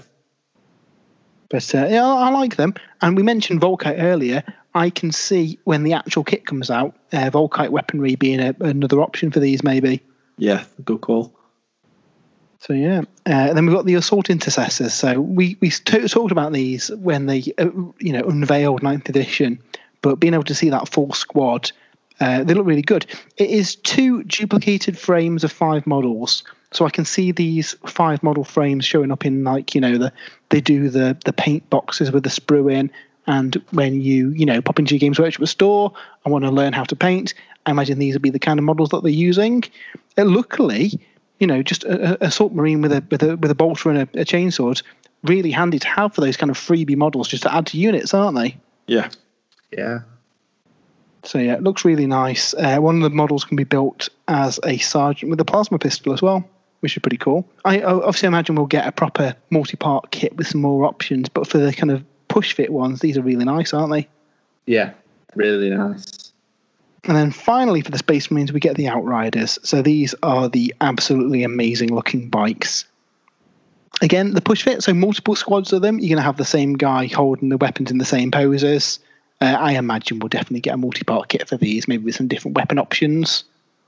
Speaker 3: But uh, yeah, I, I like them. And we mentioned Volkite earlier. I can see when the actual kit comes out, uh, Volkite weaponry being a, another option for these, maybe.
Speaker 4: Yeah, good call.
Speaker 3: So yeah, uh, and then we've got the Assault Intercessors. So we we t- talked about these when they uh, you know unveiled ninth edition, but being able to see that full squad, uh, they look really good. It is two duplicated frames of five models, so I can see these five model frames showing up in like you know the they do the the paint boxes with the sprue in, and when you you know pop into your Games Workshop store and want to learn how to paint, I imagine these would be the kind of models that they're using. Uh, luckily. You know, just a, a assault marine with a with a with a bolter and a, a chainsword, really handy to have for those kind of freebie models, just to add to units, aren't they?
Speaker 4: Yeah,
Speaker 2: yeah.
Speaker 3: So yeah, it looks really nice. Uh, one of the models can be built as a sergeant with a plasma pistol as well, which is pretty cool. I obviously imagine we'll get a proper multi-part kit with some more options, but for the kind of push fit ones, these are really nice, aren't they?
Speaker 2: Yeah, really nice.
Speaker 3: And then finally for the Space Marines, we get the Outriders. So these are the absolutely amazing looking bikes. Again, the push fit, so multiple squads of them. You're going to have the same guy holding the weapons in the same poses. Uh, I imagine we'll definitely get a multi-part kit for these, maybe with some different weapon options.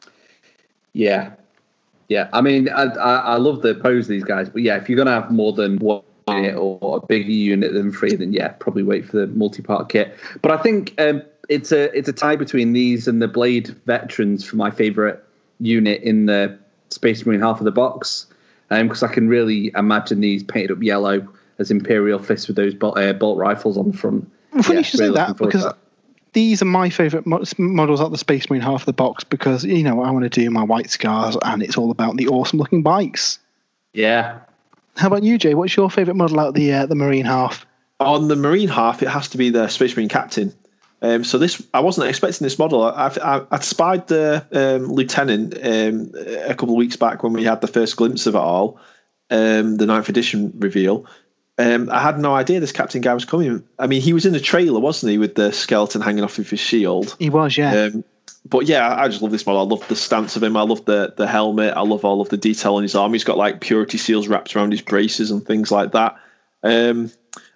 Speaker 2: Yeah. Yeah, I mean, I, I, I love the pose of these guys. But yeah, if you're going to have more than one unit or a bigger unit than three, then yeah, probably wait for the multi-part kit. But I think... Um, It's a it's a tie between these and the Blade Veterans for my favourite unit in the Space Marine half of the box, because um, I can really imagine these painted up yellow as Imperial fists with those bolt, uh, bolt rifles on the front.
Speaker 3: Well, funny
Speaker 2: yeah,
Speaker 3: you should
Speaker 2: really
Speaker 3: say that because
Speaker 2: that.
Speaker 3: these are my favourite mo- models out the Space Marine half of the box because you know I want to do my White Scars and it's all about the awesome looking bikes.
Speaker 2: Yeah.
Speaker 3: How about you, Jay? What's your favourite model out of the uh, the Marine half?
Speaker 4: On the Marine half, it has to be the Space Marine Captain. Um, so this, I wasn't expecting this model. I, I, I spied the um, lieutenant um, a couple of weeks back when we had the first glimpse of it all, um, the ninth edition reveal. Um, I had no idea this captain guy was coming. I mean, he was in the trailer, wasn't he, with the skeleton hanging off of his shield?
Speaker 3: He was, yeah.
Speaker 4: Um, but yeah, I just love this model. I love the stance of him. I love the the helmet. I love all of the detail on his arm. He's got like purity seals wrapped around his braces and things like that. Um,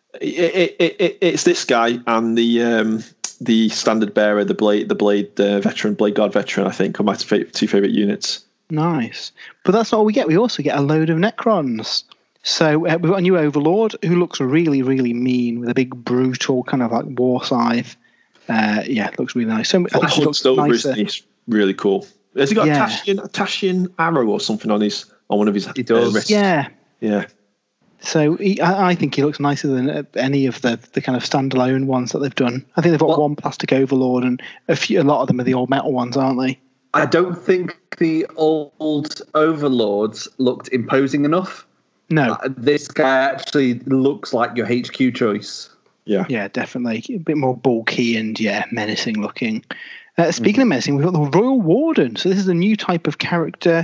Speaker 4: it, it, it, it's this guy and the. Um, The standard bearer, the blade, the blade uh, veteran, blade guard veteran. I think are my two favorite units.
Speaker 3: Nice, but that's not all we get. We also get a load of Necrons. So uh, we've got a new Overlord who looks really, really mean with a big, brutal kind of like war scythe. Uh, yeah, it looks really nice. So I think he looks
Speaker 4: over
Speaker 3: nicer.
Speaker 4: He's really cool. Has he got
Speaker 3: Yeah.
Speaker 4: a Tashian, a Tashian arrow or something on his on one of his?
Speaker 2: He does.
Speaker 4: Uh, wrists?
Speaker 3: Yeah.
Speaker 4: Yeah.
Speaker 3: So he, I, I think he looks nicer than any of the, the kind of standalone ones that they've done. I think they've got
Speaker 2: Well,
Speaker 3: one plastic Overlord, and a few, a lot of them are the old metal ones, aren't they?
Speaker 2: I don't think the old Overlords looked imposing enough.
Speaker 3: No.
Speaker 2: Uh, this guy actually looks like your H Q choice.
Speaker 4: Yeah.
Speaker 3: Yeah, definitely. A bit more bulky and, yeah, menacing looking. Uh, speaking mm. of menacing, we've got the Royal Warden. So this is a new type of character.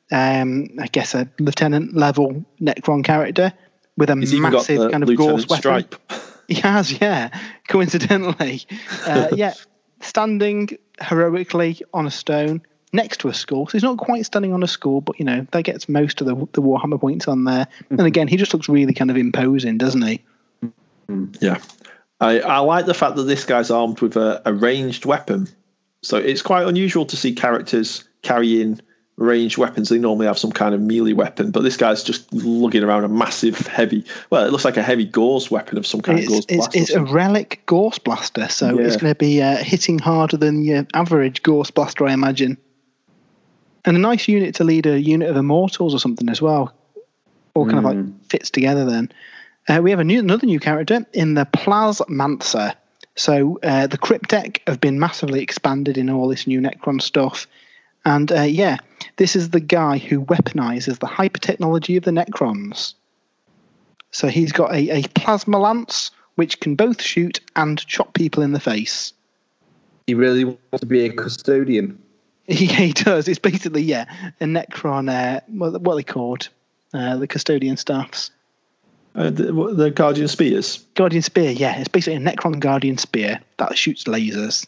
Speaker 3: Um, I guess a lieutenant level Necron character with a
Speaker 4: He's
Speaker 3: massive
Speaker 4: even got the
Speaker 3: kind of Gorse weapon.
Speaker 4: stripe.
Speaker 3: He has, yeah. Coincidentally, uh, yeah, standing heroically on a stone. next to a skull. So he's not quite standing on a skull, but, you know, that gets most of the, the Warhammer points on there. And again, he just looks really kind of imposing, doesn't he?
Speaker 4: Yeah. I, I like the fact that this guy's armed with a, a ranged weapon. So it's quite unusual to see characters carrying ranged weapons. They normally have some kind of melee weapon, but this guy's just lugging around a massive, heavy, well, it looks like a heavy Gauss weapon of some kind
Speaker 3: it's,
Speaker 4: of Gauss
Speaker 3: it's,
Speaker 4: blaster.
Speaker 3: It's a relic Gauss blaster, so
Speaker 4: yeah.
Speaker 3: it's going to be uh, hitting harder than your average Gauss blaster, I imagine. And a nice unit to lead a unit of Immortals or something as well. All kind mm. of like fits together then. Uh, we have a new, another new character in the Plasmancer. So uh, the Cryptek have been massively expanded in all this new Necron stuff. And uh, yeah, this is the guy who weaponizes the hyper technology of the Necrons. So he's got a, a plasma lance, which can both shoot and chop people in the face.
Speaker 2: He really wants to be a custodian.
Speaker 3: Yeah, he does. It's basically, yeah, a Necron, uh, what, what are they called? Uh, the custodian staffs.
Speaker 4: Uh, the, the Guardian Spears?
Speaker 3: Guardian Spear, yeah. It's basically a Necron Guardian Spear that shoots lasers.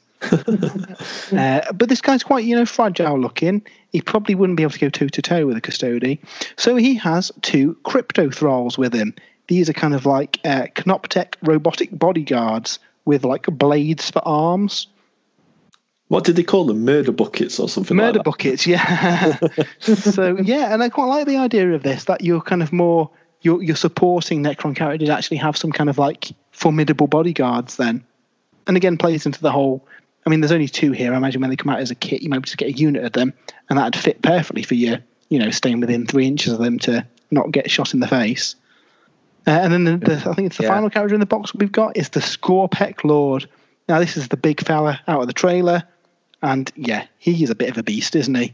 Speaker 3: uh, but this guy's quite, you know, fragile looking. He probably wouldn't be able to go toe-to-toe with a Custodi. So he has two Crypto Thralls with him. These are kind of like uh, Canoptek robotic bodyguards with, like, blades for arms.
Speaker 4: What did they call them? Murder buckets or something
Speaker 3: Murder
Speaker 4: like that?
Speaker 3: buckets, yeah. So, yeah, and I quite like the idea of this, that you're kind of more... You're, you're supporting Necron characters actually have some kind of like formidable bodyguards then. And again, plays into the whole, I mean, there's only two here. I imagine when they come out as a kit, you might just get a unit of them and that'd fit perfectly for you, you know, staying within three inches of them to not get shot in the face. Uh, and then the, the, I think it's the yeah. final character in the box we've got is the Scorpek Lord. Now, this is the big fella out of the trailer. And yeah, he is a bit of a beast, isn't he?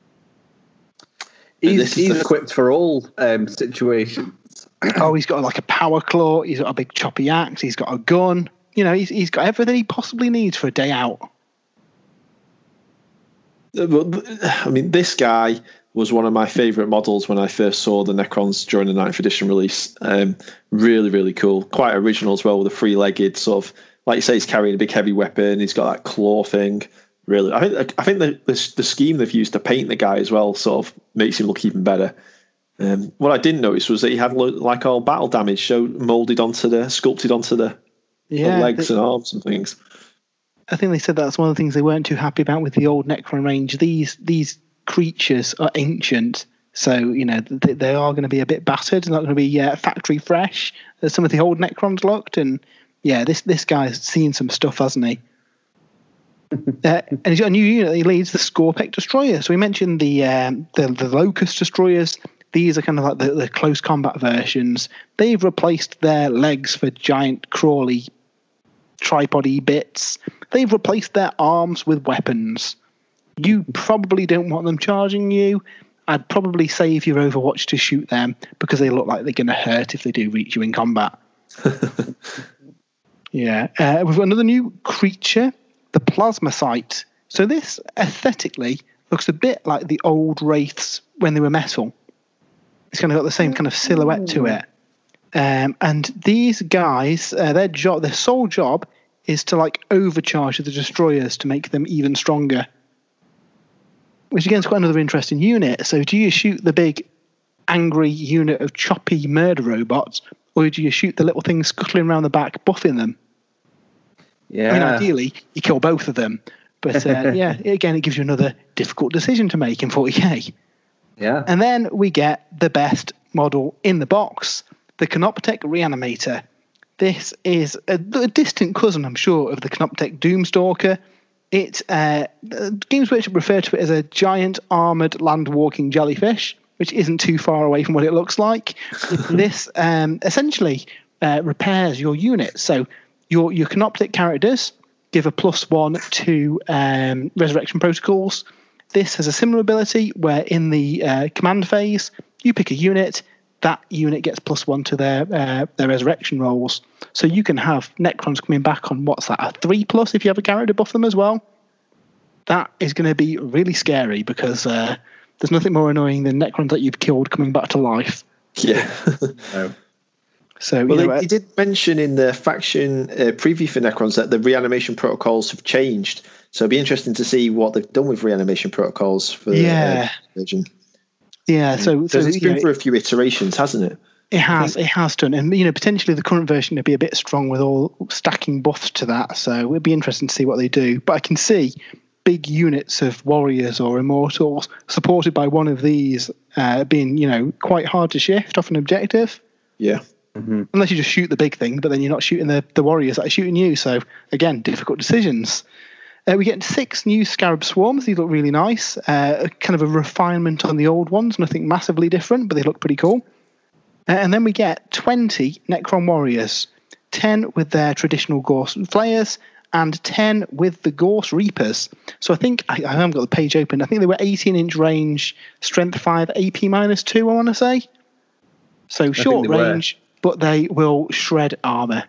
Speaker 2: He's, he's the... equipped for all um, situations.
Speaker 3: Oh, he's got like a power claw. He's got a big choppy axe. He's got a gun. You know, he's he's got everything he possibly needs for a day out.
Speaker 4: I mean, this guy was one of my favourite models when I first saw the Necrons during the ninth edition release. Um, really, really cool. Quite original as well with a three-legged sort of, like you say, he's carrying a big heavy weapon. He's got that claw thing. Really, I think I think the, the the scheme they've used to paint the guy as well sort of makes him look even better. Um, what I didn't notice was that he had like all battle damage show molded onto the sculpted onto the,
Speaker 3: yeah,
Speaker 4: the legs
Speaker 3: they,
Speaker 4: and arms and things.
Speaker 3: I think they said that's one of the things they weren't too happy about with the old Necron range. These these creatures are ancient, so you know they, they are going to be a bit battered. They're not going to be uh, factory fresh as some of the old Necrons looked. And yeah, this this guy's seen some stuff, hasn't he? uh, and he's got a new unit. He leads the Scorpek Destroyer. So we mentioned the um, the, the Locust Destroyers. These are kind of like the, the close combat versions. They've replaced their legs for giant crawly tripod-y bits. They've replaced their arms with weapons. You probably don't want them charging you. I'd probably save your Overwatch to shoot them because they look like they're going to hurt if they do reach you in combat. Yeah. Uh, we've got another new creature. The Plasmacyte. So this aesthetically looks a bit like the old Wraiths when they were metal. It's kind of got the same kind of silhouette to it. Um, and these guys, uh, their job, their sole job is to like overcharge the destroyers to make them even stronger. Which again is quite another interesting unit. So do you shoot the big angry unit of choppy murder robots, or do you shoot the little things scuttling around the back buffing them?
Speaker 2: Yeah.
Speaker 3: I mean, ideally, you kill both of them. But uh, yeah, again, it gives you another difficult decision to make in forty K.
Speaker 2: Yeah.
Speaker 3: And then we get the best model in the box, the Canoptek Reanimator. This is a, a distant cousin, I'm sure, of the Canoptek Doomstalker. It uh, Games Workshop refer to it as a giant armoured land-walking jellyfish, which isn't too far away from what it looks like. This um, essentially uh, repairs your unit. So your your Canoptek characters give a plus one to um, resurrection protocols. This has a similar ability where in the uh, command phase, you pick a unit, that unit gets plus one to their uh, their resurrection rolls. So you can have Necrons coming back on, what's that, a three plus if you have a character buff them as well. That is going to be really scary because uh, there's nothing more annoying than Necrons that you've killed coming back to life.
Speaker 4: Yeah.
Speaker 2: No.
Speaker 3: So,
Speaker 4: well,
Speaker 3: you know,
Speaker 4: they, they did mention in the faction uh, preview for Necrons that the reanimation protocols have changed. So it'd be interesting to see what they've done with reanimation protocols for
Speaker 3: yeah.
Speaker 4: the uh, version.
Speaker 3: Yeah, so, so
Speaker 4: it's been know, through a few iterations, hasn't it?
Speaker 3: It has, it has done, and you know potentially the current version would be a bit strong with all stacking buffs to that. So it'd be interesting to see what they do. But I can see big units of warriors or immortals supported by one of these uh, being, you know, quite hard to shift off an objective.
Speaker 4: Yeah.
Speaker 2: Mm-hmm.
Speaker 3: Unless you just shoot the big thing, but then you're not shooting the, the warriors that are shooting you. So again, difficult decisions. Uh, we get six new Scarab Swarms. These look really nice. Uh, kind of a refinement on the old ones. Nothing massively different, but they look pretty cool. Uh, and then we get twenty Necron Warriors. ten with their traditional Gorse Flayers, and ten with the Gorse Reapers. So I think, I, I haven't got the page open, I think they were eighteen inch range, strength five, A P minus two, I want to say. So short range, were. But they will shred armour.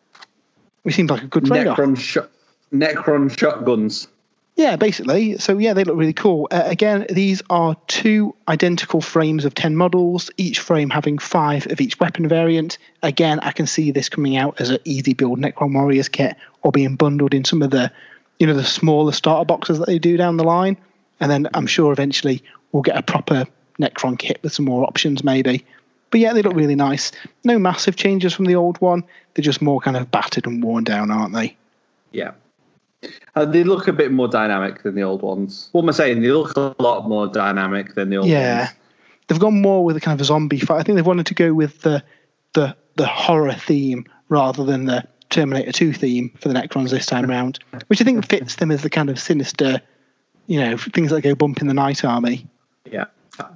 Speaker 3: Which seems like a good trade-off.
Speaker 2: Necron, sh- Necron shotguns.
Speaker 3: Yeah, basically. So yeah, they look really cool. Uh, again, these are two identical frames of ten models, each frame having five of each weapon variant. Again, I can see this coming out as an easy build Necron Warriors kit, or being bundled in some of the, you know, the smaller starter boxes that they do down the line. And then I'm sure eventually we'll get a proper Necron kit with some more options maybe. But yeah, they look really nice. No massive changes from the old one. They're just more kind of battered and worn down, aren't they?
Speaker 2: Yeah. Uh, they look a bit more dynamic than the old ones. What am I saying? They look a lot more dynamic than the old
Speaker 3: yeah.
Speaker 2: ones. Yeah.
Speaker 3: They've gone more with a kind of a zombie fight. I think they've wanted to go with the the the horror theme rather than the Terminator two theme for the Necrons this time round, which I think fits them as the kind of sinister, you know, things that go bump in the night army.
Speaker 2: Yeah.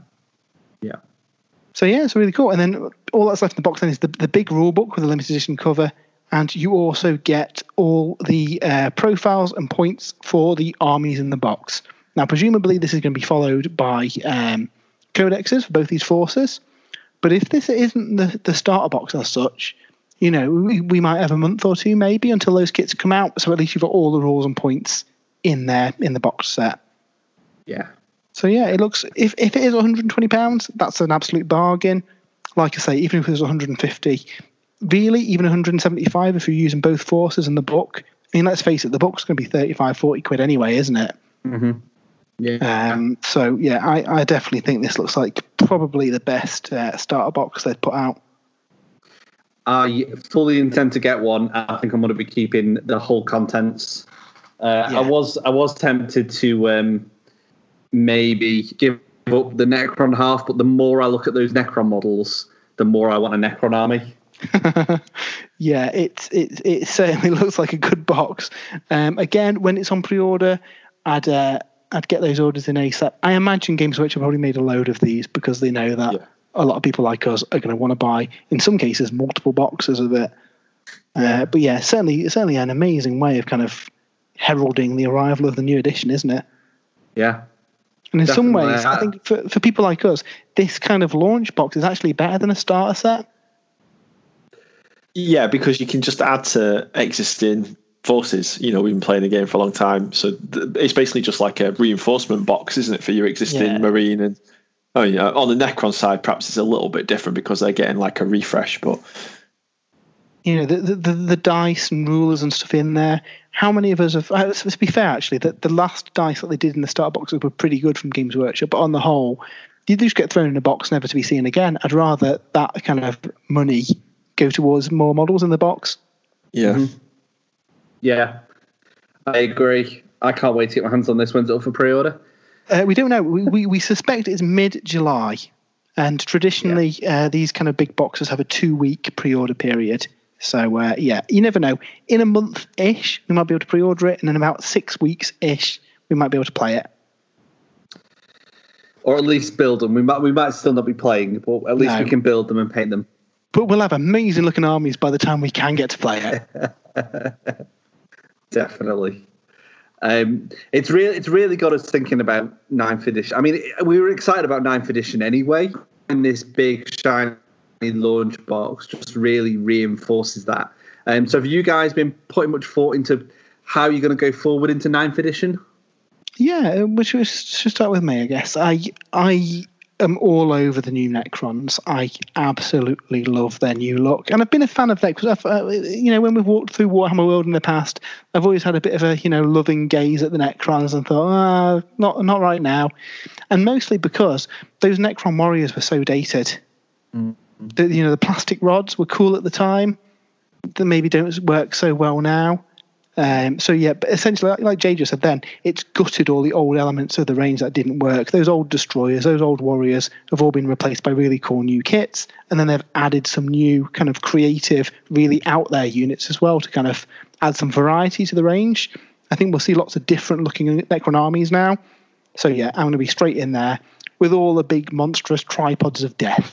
Speaker 2: Yeah.
Speaker 3: So yeah, it's really cool. And then all that's left in the box then is the, the big rule book with a limited edition cover. And you also get all the uh, profiles and points for the armies in the box. Now, presumably, this is going to be followed by um, codexes for both these forces. But if this isn't the, the starter box as such, you know, we, we might have a month or two maybe until those kits come out. So at least you've got all the rules and points in there in the box set.
Speaker 2: Yeah.
Speaker 3: So yeah, it looks, if, if it is one hundred twenty pounds, that's an absolute bargain. Like I say, even if it was one hundred fifty, really, even one hundred seventy-five if you're using both forces in the book. I mean, let's face it, the book's going to be thirty-five, forty quid anyway, isn't it?
Speaker 2: Mm-hmm. Yeah.
Speaker 3: Um, so, yeah, I, I definitely think this looks like probably the best uh, starter box they've put out.
Speaker 2: I fully intend to get one. I think I'm going to be keeping the whole contents. Uh,
Speaker 3: Yeah.
Speaker 2: I was I was tempted to um, maybe give up the Necron half, but the more I look at those Necron models, the more I want a Necron army.
Speaker 3: Yeah, it, it it certainly looks like a good box. Um, again, when it's on pre-order, I'd uh, I'd get those orders in ASAP. I imagine Games Workshop probably made a load of these because they know that
Speaker 4: Yeah.
Speaker 3: a lot of people like us are going to want to buy, in some cases, multiple boxes of it. Uh, but yeah, certainly certainly an amazing way of kind of heralding the arrival of the new edition, isn't it?
Speaker 2: Yeah.
Speaker 3: And in some
Speaker 2: Definitely.
Speaker 3: ways, I think for, for people like us, this kind of launch box is actually better than a starter set.
Speaker 4: Yeah, because you can just add to existing forces. You know, we've been playing the game for a long time, so th- it's basically just like a reinforcement box, isn't it, for your existing
Speaker 3: Yeah.
Speaker 4: Marine? And oh yeah, on the Necron side, perhaps it's a little bit different because they're getting like a refresh. But
Speaker 3: You know, the, the, the, the dice and rulers and stuff in there. How many of us have, uh, let's, let's be fair actually, the, the last dice that they did in the starter boxes were pretty good from Games Workshop, but on the whole, you just get thrown in a box never to be seen again. I'd rather that kind of money go towards more models in the box.
Speaker 4: yeah,
Speaker 2: Mm-hmm. Yeah. I agree. I can't wait to get my hands on this when it's up for pre-order.
Speaker 3: Uh, we don't know. We, we, we suspect it's mid-July, and traditionally uh, these kind of big boxes have a two-week pre-order period. So, uh, yeah, you never know. In a month-ish, we might be able to pre-order it, and in about six weeks-ish, we might be able to play it.
Speaker 2: Or at least build them. We might we might still not be playing, but at least
Speaker 3: No.
Speaker 2: we can build them and paint them.
Speaker 3: But we'll have amazing-looking armies by the time we can get to play it.
Speaker 2: Definitely. Um, it's really it's really got us thinking about ninth edition. I mean, we were excited about ninth edition anyway, and this big shiny launch box just really reinforces that. Um, so have you guys been putting much thought into how you're going to go forward into ninth edition?
Speaker 3: Yeah, which was should start with me, I guess. I I am all over the new Necrons. I absolutely love their new look, and I've been a fan of that because, uh, you know, when we've walked through Warhammer World in the past, I've always had a bit of a, you know, loving gaze at the Necrons and thought, ah, not not right now, and mostly because those Necron warriors were so dated. Mm. The, you know, the plastic rods were cool at the time. They maybe don't work so well now. Um, so yeah, but essentially, like, like Jay just said, then it's gutted all the old elements of the range that didn't work. Those old destroyers, those old warriors, have all been replaced by really cool new kits, and then they've added some new kind of creative, really out there units as well to kind of add some variety to the range. I think we'll see lots of different looking Necron armies now. So yeah, I'm going to be straight in there with all the big monstrous tripods of death.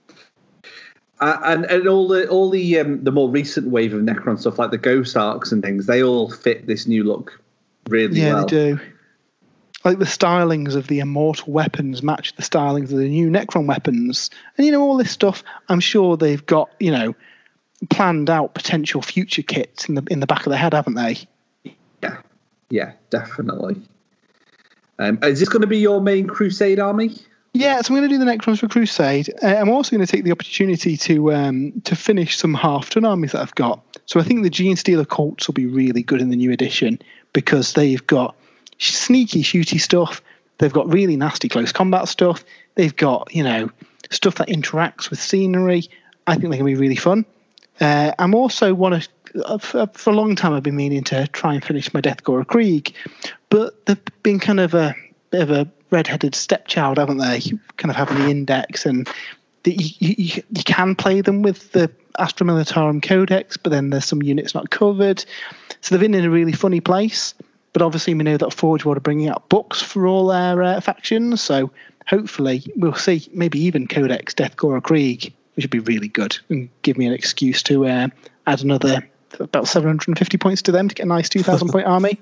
Speaker 2: Uh, and and all the all the um, the more recent wave of Necron stuff, like the Ghost Arcs and things, they all fit this new look really
Speaker 3: yeah,
Speaker 2: well.
Speaker 3: Yeah, they do. Like the stylings of the immortal weapons match the stylings of the new Necron weapons, and you know all this stuff. I'm sure they've got, you know, planned out potential future kits in the in the back of their head, haven't they?
Speaker 2: Yeah, yeah, definitely. Um, is this going to be your main Crusade army?
Speaker 3: Yeah, so I'm going to do the Necrons for Crusade. Uh, I'm also going to take the opportunity to um, to finish some half-ton armies that I've got. So I think the Genestealer Cults will be really good in the new edition because they've got sneaky, shooty stuff. They've got really nasty close combat stuff. They've got, you know, stuff that interacts with scenery. I think they can be really fun. Uh, I'm also want to, for, for a long time I've been meaning to try and finish my Deathgore Krieg, but they've been kind of a bit of a red-headed stepchild, haven't they? Kind of having the index, and the, you, you, you can play them with the Astra Militarum Codex, but then there's some units not covered. So they've been in a really funny place. But obviously we know that Forge World are bringing out books for all their uh, factions, so hopefully we'll see maybe even Codex Deathgore Krieg, which would be really good, and give me an excuse to uh, add another about seven hundred fifty points to them to get a nice two thousand point army.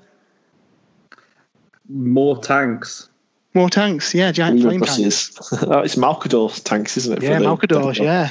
Speaker 2: More tanks.
Speaker 3: More tanks, yeah, giant flame tanks.
Speaker 4: Oh, it's Malcador's tanks, isn't it?
Speaker 3: Yeah, Malcador's, yeah.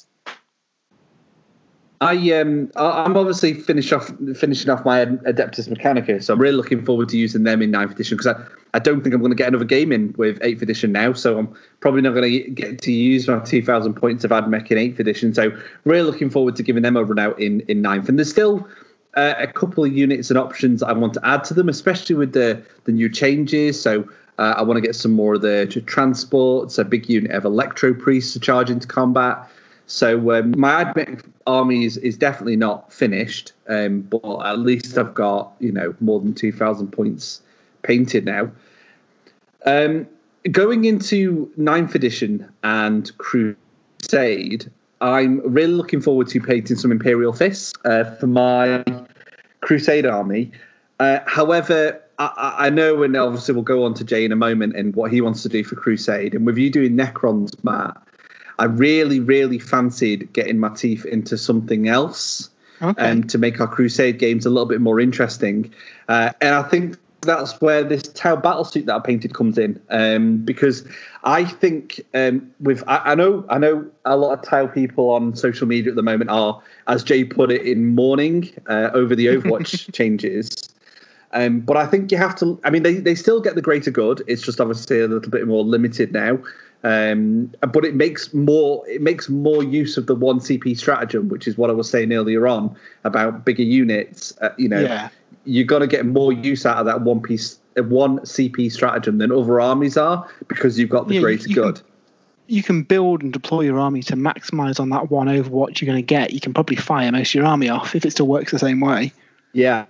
Speaker 2: I um I'm obviously finish off finishing off my Adeptus Mechanica, so I'm really looking forward to using them in ninth edition because I, I don't think I'm going to get another game in with eighth edition now, so I'm probably not going to get to use my two thousand points of AdMech in eighth edition. So really looking forward to giving them a run out in in ninth. And there's still uh, a couple of units and options I want to add to them, especially with the the new changes. So uh, I want to get some more of the transports, a big unit of Electro Priests to charge into combat. So um, my AdMech army is, is definitely not finished, um, but at least I've got, you know, more than two thousand points painted now. Um, going into ninth edition and Crusade, I'm really looking forward to painting some Imperial Fists uh, for my Crusade army. Uh, however, I, I know, and obviously we'll go on to Jay in a moment and what he wants to do for Crusade. And with you doing Necrons, Matt, I really, really fancied getting my teeth into something else
Speaker 3: okay.
Speaker 2: um, to make our Crusade games a little bit more interesting. Uh, and I think that's where this Tau battlesuit that I painted comes in, um, because I think um, with I, I know I know a lot of Tau people on social media at the moment are, as Jay put it, in mourning uh, over the Overwatch changes. Um, but I think you have to. I mean, they, they still get the greater good. It's just obviously a little bit more limited now. Um, but it makes more it makes more use of the one C P stratagem, which is what I was saying earlier on about bigger units. Uh, you know,
Speaker 3: yeah.
Speaker 2: You've got to get more use out of that one piece, one C P stratagem than other armies are because you've got the
Speaker 3: yeah,
Speaker 2: greater
Speaker 3: you, you
Speaker 2: good.
Speaker 3: Can, you can build and deploy your army to maximise on that one Overwatch you're going to get. You can probably fire most of your army off if it still works the same way.
Speaker 2: Yeah.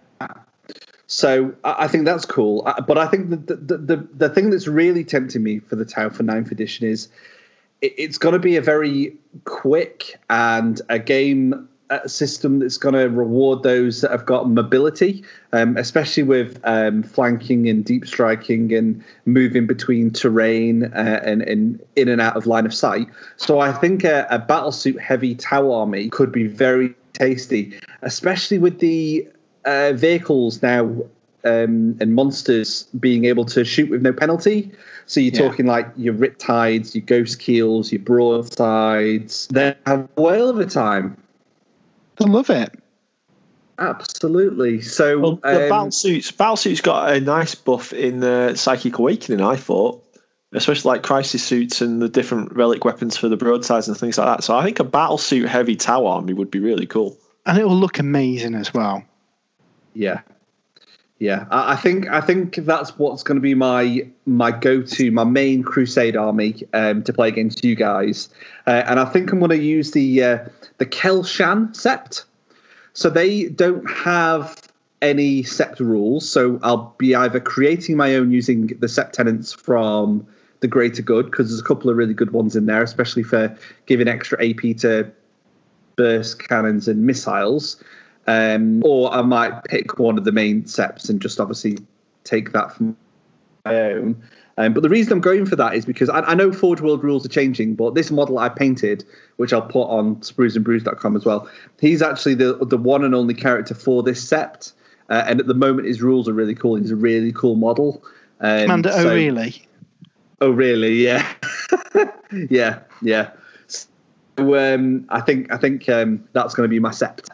Speaker 2: So I think that's cool, but I think the the, the the thing that's really tempting me for the Tau for ninth edition is it, it's going to be a very quick and a game system that's going to reward those that have got mobility, um, especially with um, flanking and deep striking and moving between terrain uh, and, and in and out of line of sight. So I think a, a battlesuit heavy Tau army could be very tasty, especially with the Uh, vehicles now um, and monsters being able to shoot with no penalty. So you're
Speaker 3: yeah.
Speaker 2: talking like your Riptides, your Ghost Keels, your Broadsides. They have a whale of a time.
Speaker 3: I love it.
Speaker 2: Absolutely. So
Speaker 4: well, the
Speaker 2: um,
Speaker 4: Battlesuits, Battlesuits got a nice buff in uh, Psychic Awakening, I thought. especially like crisis suits and the different relic weapons for the broadsides and things like that. So I think a battle suit heavy Tau army would be really cool.
Speaker 3: And it will look amazing as well.
Speaker 2: Yeah. Yeah, I I think I think that's what's going to be my my go-to, my main Crusade army um, to play against you guys, uh, and I think I'm going to use the uh, the Kel-Shan Sept. So they don't have any Sept rules, so I'll be either creating my own using the Sept tenants from the Greater Good, because there's a couple of really good ones in there, especially for giving extra A P to burst cannons and missiles. Um, or I might pick one of the main Septs and just obviously take that from my own. Um, but the reason I'm going for that is because I, I know Forge World rules are changing, but this model I painted, which I'll put on sprues and brews dot com as well, he's actually the the one and only character for this Sept. Uh, and at the moment, his rules are really cool. He's a really cool model. Um,
Speaker 3: Commander
Speaker 2: so,
Speaker 3: O'Reilly.
Speaker 2: Oh, really? Yeah. yeah, yeah. So, um, I think, I think um, that's going to be my Sept.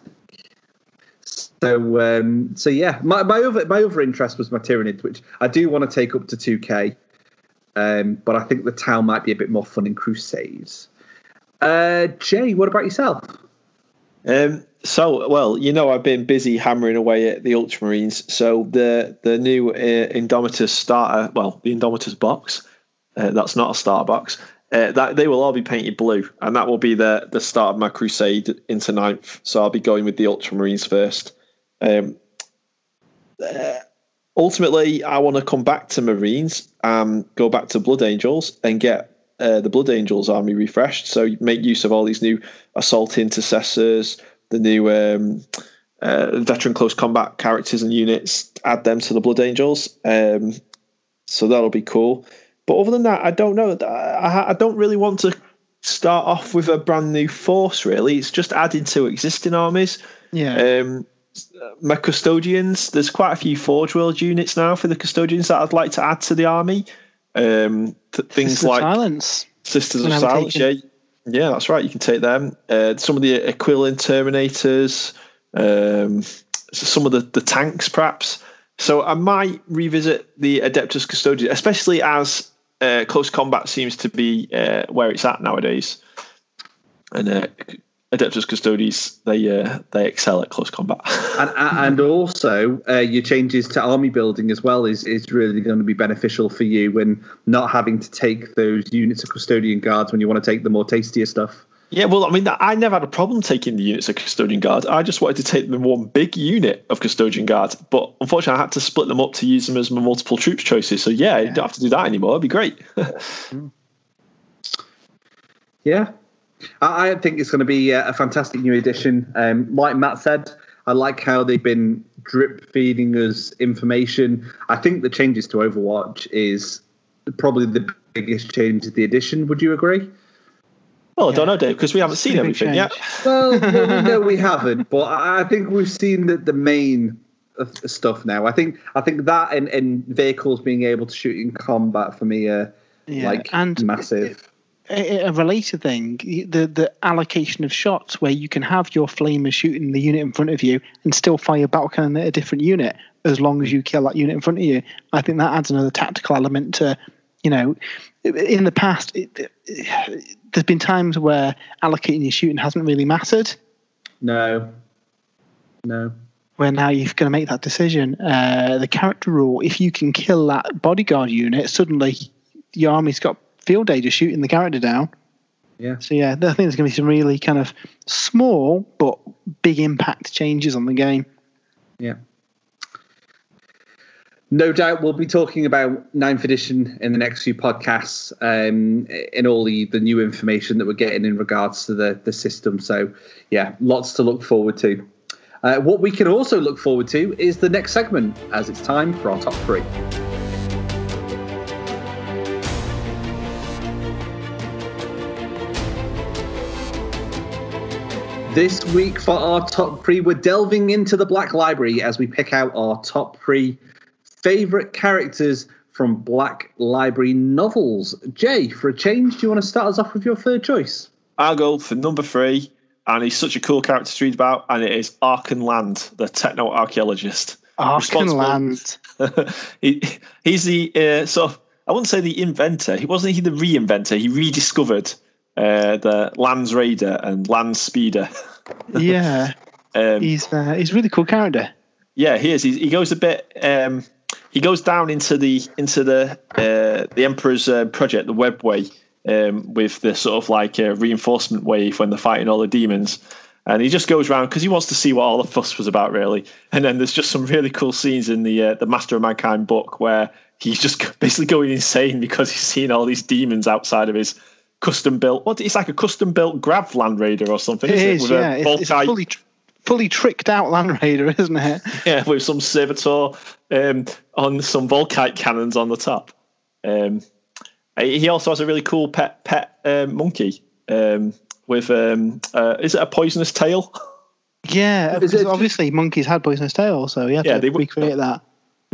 Speaker 2: So, um, so yeah, my my other my other interest was my Tyranids, which I do want to take up to two K, um, but I think the Tau might be a bit more fun in Crusades. Uh, Jay, what about yourself?
Speaker 4: Um, so, well, you know, I've been busy hammering away at the Ultramarines. So the the new uh, Indomitus starter, well, the Indomitus box, uh, that's not a starter box. Uh, that they will all be painted blue, and that will be the the start of my crusade into ninth. So I'll be going with the Ultramarines first. Um, uh, ultimately, I want to come back to Marines, um, go back to Blood Angels, and get uh, the Blood Angels army refreshed. So make use of all these new assault intercessors, the new um, uh, veteran close combat characters and units. Add them to the Blood Angels. Um, so that'll be cool. But other than that, I don't know. I, I don't really want to start off with a brand new force, really. It's just adding to existing armies.
Speaker 3: Yeah.
Speaker 4: Um, my Custodians, there's quite a few Forge World units now for the Custodians that I'd like to add to the army. Um, th- things
Speaker 3: Sisters
Speaker 4: like
Speaker 3: of Silence.
Speaker 4: Sisters of
Speaker 3: Never
Speaker 4: Silence, yeah.
Speaker 3: taken.
Speaker 4: Yeah, that's right. You can take them. Uh, some of the Aquilin Terminators, um, some of the, the tanks, perhaps. So I might revisit the Adeptus Custodians, especially as uh, close combat seems to be uh, where it's at nowadays. And uh, Adeptus Custodes, they uh, they excel at close combat.
Speaker 2: and and also uh, your changes to army building as well is is really going to be beneficial for you when not having to take those units of Custodian Guards when you want to take the more tastier stuff.
Speaker 4: Yeah, well, I mean, I never had a problem taking the units of Custodian Guard. I just wanted to take them one big unit of Custodian Guard. But unfortunately, I had to split them up to use them as my multiple troops choices. So yeah, yeah. You don't have to do that anymore. It'd be great.
Speaker 2: Yeah. I think it's going to be a fantastic new edition. Um, like Matt said, I like how they've been drip feeding us information. I think the changes to Overwatch is probably the biggest change of the edition. Would you agree?
Speaker 4: Well, I don't know, Dave, because we haven't seen everything yet.
Speaker 2: Well, well, no, we haven't. But I think we've seen the, the main stuff now. I think I think that and, and vehicles being able to shoot in combat for me are
Speaker 3: Yeah,
Speaker 2: like
Speaker 3: and
Speaker 2: massive.
Speaker 3: A, a related thing, the the allocation of shots where you can have your flamer shooting the unit in front of you and still fire battle cannon at a different unit as long as you kill that unit in front of you. I think that adds another tactical element to, you know, in the past, it, it, there's been times where allocating your shooting hasn't really mattered.
Speaker 2: No. No.
Speaker 3: Where now you're going to make that decision. Uh, the character rule, if you can kill that bodyguard unit, suddenly your army's got field day just shooting the character down.
Speaker 2: Yeah.
Speaker 3: So yeah, I think there's going to be some really kind of small but big impact changes on the game.
Speaker 2: Yeah. No doubt we'll be talking about ninth edition in the next few podcasts um, and all the, the new information that we're getting in regards to the, the system. So, yeah, lots to look forward to. Uh, what we can also look forward to is the next segment, as it's time for our top three. This week for our top three, we're delving into the Black Library as we pick out our top three favourite characters from Black Library novels. Jay, for a change, do you want to start us off with your third choice?
Speaker 4: I'll go for number three, and he's such a cool character to read about, and it is Arkan Land, the techno-archaeologist.
Speaker 3: Arkan Land.
Speaker 4: he, he's the uh, sort of I wouldn't say the inventor. He wasn't he the reinventor. He rediscovered uh, the Lance Raider and Lance Speeder.
Speaker 3: Yeah,
Speaker 4: um,
Speaker 3: he's uh, he's a really cool character.
Speaker 4: Yeah, he is. He, he goes a bit. Um, he goes down into the into the uh, the Emperor's uh, project, the Webway, um, with the sort of like uh, reinforcement wave when they're fighting all the demons. And he just goes around because he wants to see what all the fuss was about, really. And then there's just some really cool scenes in the uh, the Master of Mankind book where he's just basically going insane because he's seeing all these demons outside of his custom built. What? It's like a custom built Grav Land Raider or something.
Speaker 3: It
Speaker 4: isn't
Speaker 3: is,
Speaker 4: it? With
Speaker 3: yeah.
Speaker 4: a
Speaker 3: It's, it's a fully tr- fully tricked out Land Raider, isn't it?
Speaker 4: Yeah, with some Servitor um, on some Volkite cannons on the top. Um, he also has a really cool pet pet um, monkey. Um, With um, uh, is it a poisonous tail?
Speaker 3: Yeah,
Speaker 2: Is
Speaker 3: because
Speaker 2: it-
Speaker 3: obviously monkeys had poisonous tails, so yeah,
Speaker 4: Yeah,
Speaker 3: to
Speaker 4: they would-
Speaker 3: recreate that.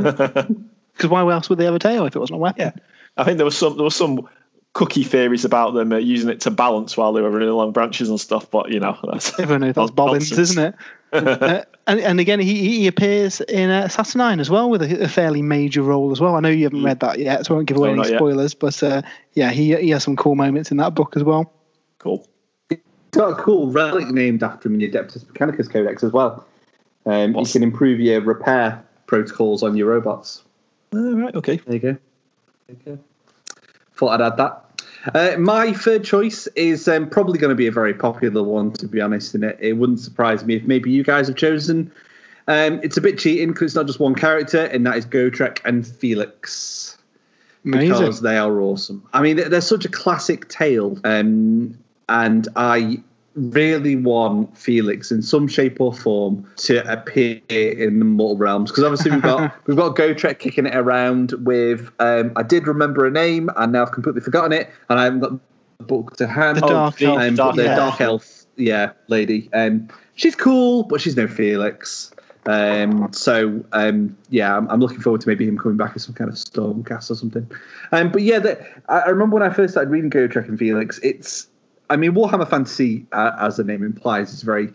Speaker 3: Because why else would they have a tail if it wasn't a weapon?
Speaker 4: Yeah, I think there was some there was some cookie theories about them uh, using it to balance while they were running along branches and stuff. But you know, that's
Speaker 3: Everyone knows that's bobbins,
Speaker 4: nonsense.
Speaker 3: isn't it? uh, and, and again, he, he appears in uh, Saturnine as well with a, a fairly major role as well. I know you haven't read that yet, so I won't give away
Speaker 4: No,
Speaker 3: any
Speaker 4: not yet.
Speaker 3: spoilers. But uh, yeah, he he has some cool moments in that book as well.
Speaker 4: Cool.
Speaker 2: It's got a cool relic named after him in the Adeptus Mechanicus Codex as well. Um, you
Speaker 4: What's-
Speaker 2: can improve your repair protocols on your robots.
Speaker 4: All right. Okay.
Speaker 2: There you go. There you go. Thought I'd add that. Uh, my third choice is um, probably going to be a very popular one, to be honest. And it, it wouldn't surprise me if maybe you guys have chosen. Um, it's a bit cheating because it's not just one character, and that is Gotrek and Felix.
Speaker 3: Amazing.
Speaker 2: Because they are awesome. I mean, they're, they're such a classic tale, um, and I really want Felix in some shape or form to appear in the Mortal Realms, because obviously we've got we've got Gotrek kicking it around with. Um, I did remember a name, and now I've completely forgotten it, and I haven't got the book to hand.
Speaker 3: The Dark Elf.
Speaker 2: um,
Speaker 4: Dark
Speaker 2: the
Speaker 3: Elf.
Speaker 2: Dark Elf, yeah, lady. Um, she's cool, but she's no Felix. Um, so um, yeah, I'm, I'm looking forward to maybe him coming back as some kind of Stormcast or something. Um, but yeah, the, I, I remember when I first started reading Gotrek and Felix. It's, I mean, Warhammer Fantasy, uh, as the name implies, is very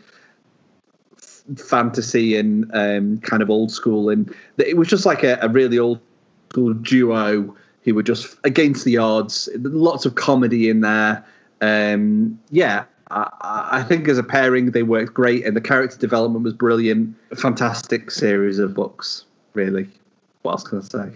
Speaker 2: f- fantasy and um, kind of old school, and it was just like a, a really old school duo who were just against the odds. Lots of comedy in there. Um, yeah. I, I think as a pairing, they worked great, and the character development was brilliant. A fantastic series of books, really. What else can I say?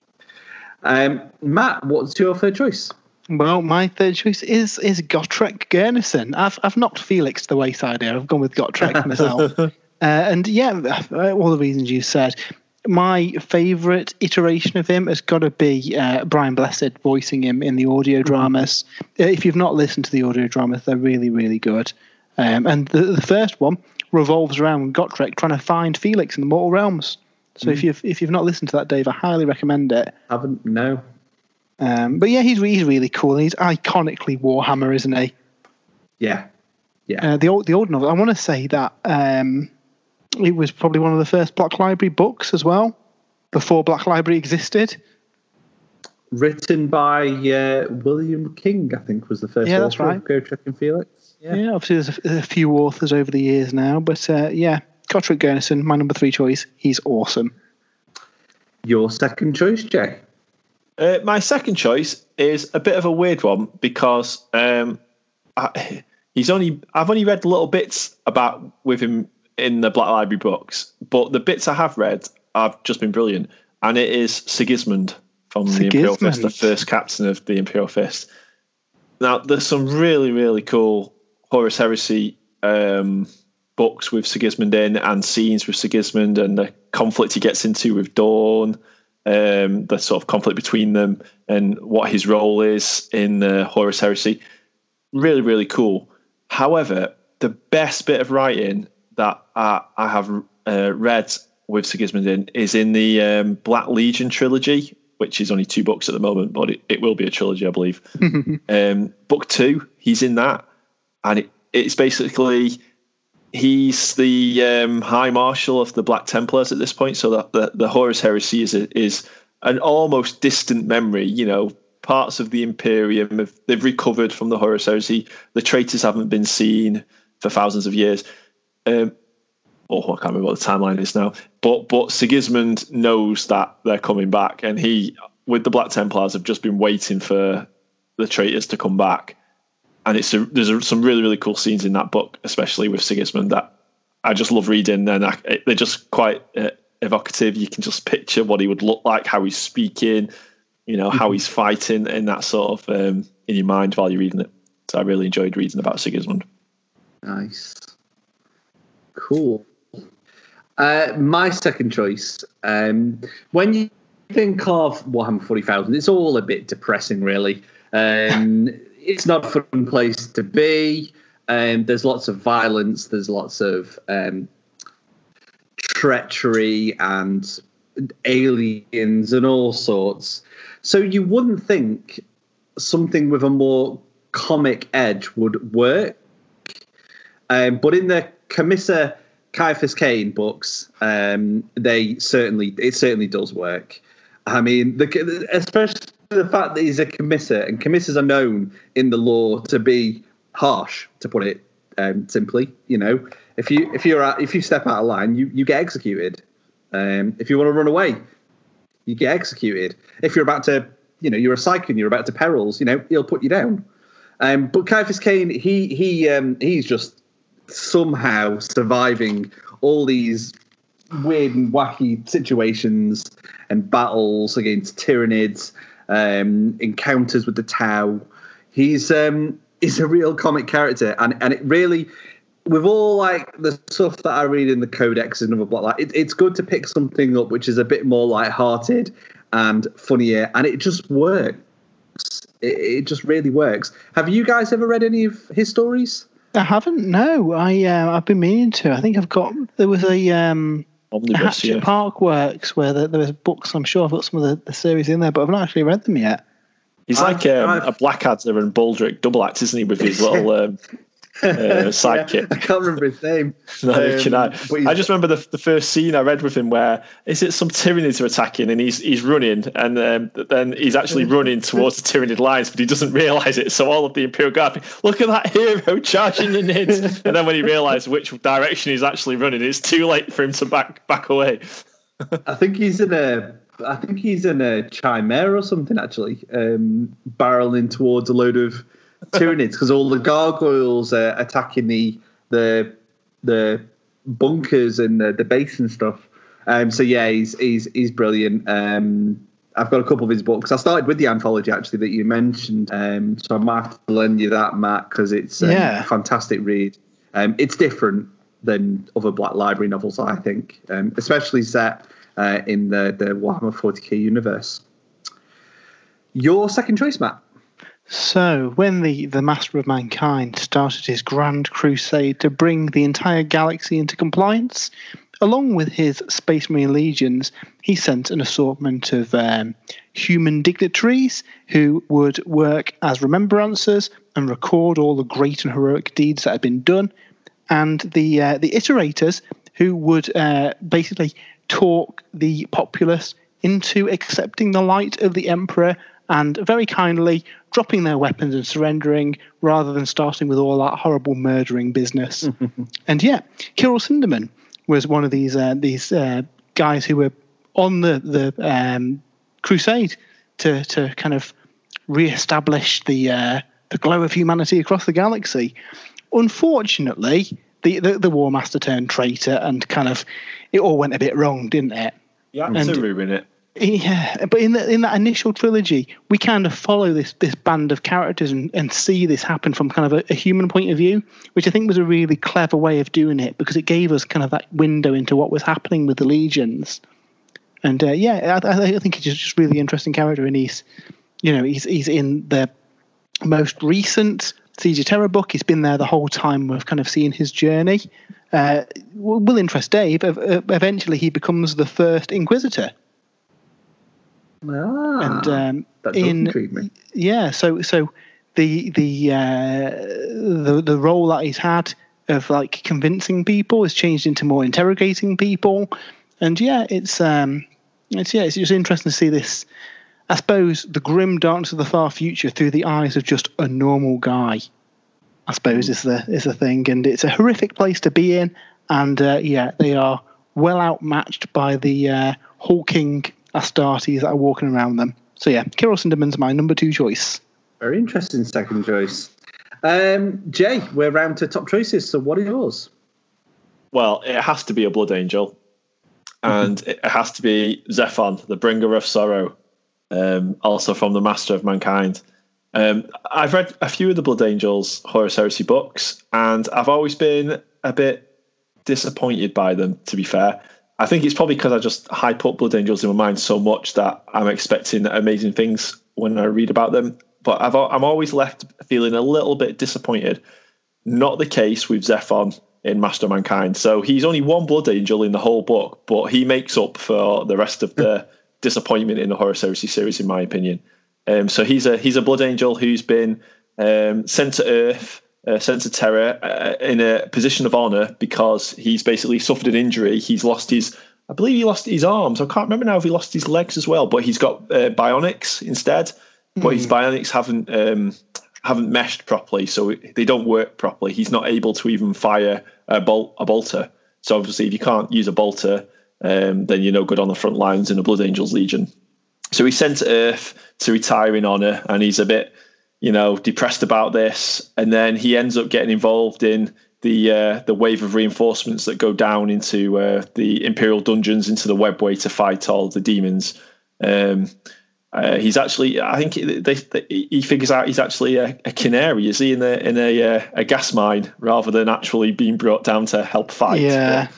Speaker 2: Um, Matt, what's your third choice?
Speaker 3: Well, my third choice is is Gotrek Gurnison. I've I've knocked Felix to the wayside here. I've gone with Gotrek myself, uh, and yeah, all the reasons you said. My favourite iteration of him has got to be uh, Brian Blessed voicing him in the audio dramas. Uh, if you've not listened to the audio dramas, they're really, really good. Um, and the, the first one revolves around Gotrek trying to find Felix in the Mortal Realms. So mm. if you've if you've not listened to that, Dave, I highly recommend it.
Speaker 2: Haven't? No.
Speaker 3: Um, but yeah, he's he's really cool. He's iconically Warhammer, isn't he?
Speaker 2: Yeah. Yeah.
Speaker 3: Uh, the old the old novel. I want to say that. Um, It was probably one of the first Black Library books as well, before Black Library existed.
Speaker 2: Written by uh, William King, I think, was the first
Speaker 3: Yeah,
Speaker 2: author
Speaker 3: that's right.
Speaker 2: of Gotrek and Felix.
Speaker 3: Yeah, yeah obviously there's a, there's a few authors over the years now, but uh, yeah, Gotrek Gurnison, my number three choice. He's awesome.
Speaker 2: Your second choice, Jay?
Speaker 4: Uh, my second choice is a bit of a weird one because um, I, he's only I've only read little bits about with him in the Black Library books, but the bits I have read have just been brilliant, and it is Sigismund from the Imperial Fist, the first captain of the Imperial Fist. Now, there's some really, really cool Horus Heresy um, books with Sigismund in, and scenes with Sigismund, and the conflict he gets into with Dawn, um, the sort of conflict between them, and what his role is in the Horus Heresy. Really, really cool. However, the best bit of writing that I, I have uh, read with Sigismund in is in the um, Black Legion trilogy, which is only two books at the moment, but it, it will be a trilogy, I believe. um, book two, he's in that, and it, it's basically he's the um, High Marshal of the Black Templars at this point, so that the, the Horus Heresy is a, is an almost distant memory. You know, parts of the Imperium have, they've recovered from the Horus Heresy. The traitors haven't been seen for thousands of years. Um, oh, I can't remember what the timeline is now. But but Sigismund knows that they're coming back, and he with the Black Templars have just been waiting for the traitors to come back, and it's a, there's a, some really really cool scenes in that book, especially with Sigismund, that I just love reading, and I, they're just quite uh, evocative. You can just picture what he would look like, how he's speaking, you know, how he's fighting, and that sort of um, in your mind while you're reading it. So I really enjoyed reading about Sigismund.
Speaker 2: Nice, cool. Uh, my second choice, um, when you think of Warhammer forty thousand, it's all a bit depressing, really. Um, it's not a fun place to be. Um, there's lots of violence. There's lots of um, treachery and aliens and all sorts. So you wouldn't think something with a more comic edge would work. Um, but in the Commissar Caiaphas Cain books, um, they certainly it certainly does work. I mean, the, especially the fact that he's a commissar, and commissars are known in the law to be harsh, to put it um, simply. You know, if you if you're out, if you step out of line, you, you get executed. Um, if you want to run away, you get executed. If you're about to, you know, you're a Psychic, you're about to perils, you know, he'll put you down. Um, but Caiaphas Cain, he he um, he's just somehow surviving all these weird and wacky situations and battles against Tyranids, um, encounters with the Tau. He's um, he's a real comic character, and and it really, with all like the stuff that I read in the Codex and other block, like it, it's good to pick something up which is a bit more light-hearted and funnier, and it just works. It, it just really works. Have you guys ever read any of his stories?
Speaker 3: I haven't. No, I uh, I've been meaning to. I think I've got. There was a um,
Speaker 4: Omnibus,
Speaker 3: Hatchet
Speaker 4: yeah.
Speaker 3: Park Works where the, there was books. I'm sure I've got some of the, the series in there, but I've not actually read them yet.
Speaker 4: He's
Speaker 2: I've,
Speaker 4: like um,
Speaker 2: I've,
Speaker 4: a Blackadder and Baldric double act, isn't he, with his little um, uh, sidekick?
Speaker 2: Yeah, I can't remember his name.
Speaker 4: No, um, can I?
Speaker 2: But
Speaker 4: I just remember the, the first scene I read with him where is it some Tyranids are attacking and he's he's running and um, then he's actually running towards the Tyranid lines, but he doesn't realise it. So all of the Imperial Guard, look at that hero charging the Nids, and then when he realised which direction he's actually running, it's too late for him to back back away.
Speaker 2: I think he's in a. I think he's in a Chimera or something actually, um, barreling towards a load of Tyranids because all the gargoyles are attacking the the the bunkers and the, the base and stuff. Um, so yeah, he's he's he's brilliant. Um, I've got a couple of his books. I started with the anthology actually that you mentioned, um, so I might have to lend you that, Matt, because it's um,
Speaker 3: Yeah.
Speaker 2: a fantastic read. Um, it's different than other Black Library novels, I think, um, especially set uh, in the the Warhammer forty K universe. Your second choice, Matt.
Speaker 3: So, when the, the Master of Mankind started his grand crusade to bring the entire galaxy into compliance, along with his Space Marine legions, he sent an assortment of um, human dignitaries who would work as remembrancers and record all the great and heroic deeds that had been done, and the uh, the iterators who would uh, basically talk the populace into accepting the light of the Emperor and very kindly dropping their weapons and surrendering rather than starting with all that horrible murdering business. And yeah, Kirill Sinderman was one of these uh, these uh, guys who were on the the um, crusade to to kind of re-establish the uh, the glow of humanity across the galaxy. Unfortunately, the the, the War Master turned traitor, and kind of it all went a bit wrong, didn't it?
Speaker 4: Yeah,
Speaker 3: And-
Speaker 4: to ruin it.
Speaker 3: Yeah, but in the, in that initial trilogy, we kind of follow this this band of characters and, and see this happen from kind of a, a human point of view, which I think was a really clever way of doing it because it gave us kind of that window into what was happening with the legions. And uh, yeah, I, I think he's just, just really interesting character, and he's, you know, he's he's in the most recent Siege of Terror book. He's been there the whole time. We've kind of seen his journey. Uh, will interest Dave. Eventually, he becomes the first Inquisitor.
Speaker 2: Ah,
Speaker 3: And um,
Speaker 2: that does
Speaker 3: in
Speaker 2: intrigue me.
Speaker 3: yeah, so so the the uh, the the role that he's had of like convincing people has changed into more interrogating people, and yeah, it's um it's yeah it's just interesting to see this. I suppose the grim darkness of the far future through the eyes of just a normal guy. I suppose is the is the thing, and it's a horrific place to be in, and uh, yeah, they are well outmatched by the uh, hulking Astartes that are walking around them. So yeah, Kirill Sinderman's my number two choice.
Speaker 2: Very interesting second choice. Um, Jay, we're round to top choices. So what are yours?
Speaker 4: Well, it has to be a Blood Angel, and it has to be Zephon, the bringer of sorrow, um, also from the Master of Mankind. Um, I've read a few of the Blood Angels Horus Heresy books, and I've always been a bit disappointed by them, to be fair. I think it's probably because I just hype up Blood Angels in my mind so much that I'm expecting amazing things when I read about them. But I've, I'm always left feeling a little bit disappointed. Not the case with Zephon in Master of Mankind. So he's only one Blood Angel in the whole book, but he makes up for the rest of the disappointment in the Horus Heresy series, in my opinion. Um, so he's a he's a Blood Angel who's been um, sent to Earth, uh, sent to Terra uh, in a position of honor because he's basically suffered an injury. He's lost his, I believe he lost his arms. I can't remember now if he lost his legs as well, but he's got uh, bionics instead. Mm. But his bionics haven't um, haven't meshed properly, so they don't work properly. He's not able to even fire a bolt a bolter. So obviously, if you can't use a bolter, um, then you're no good on the front lines in a Blood Angels Legion. So he's sent to Earth to retire in honor, and he's a bit, you know, depressed about this. And then he ends up getting involved in the uh, the wave of reinforcements that go down into uh, the Imperial dungeons, into the Webway to fight all the demons. Um, uh, he's actually, I think they, they, he figures out he's actually a, a canary, is he, in a in a, uh, a gas mine rather than actually being brought down to help fight.
Speaker 3: Yeah.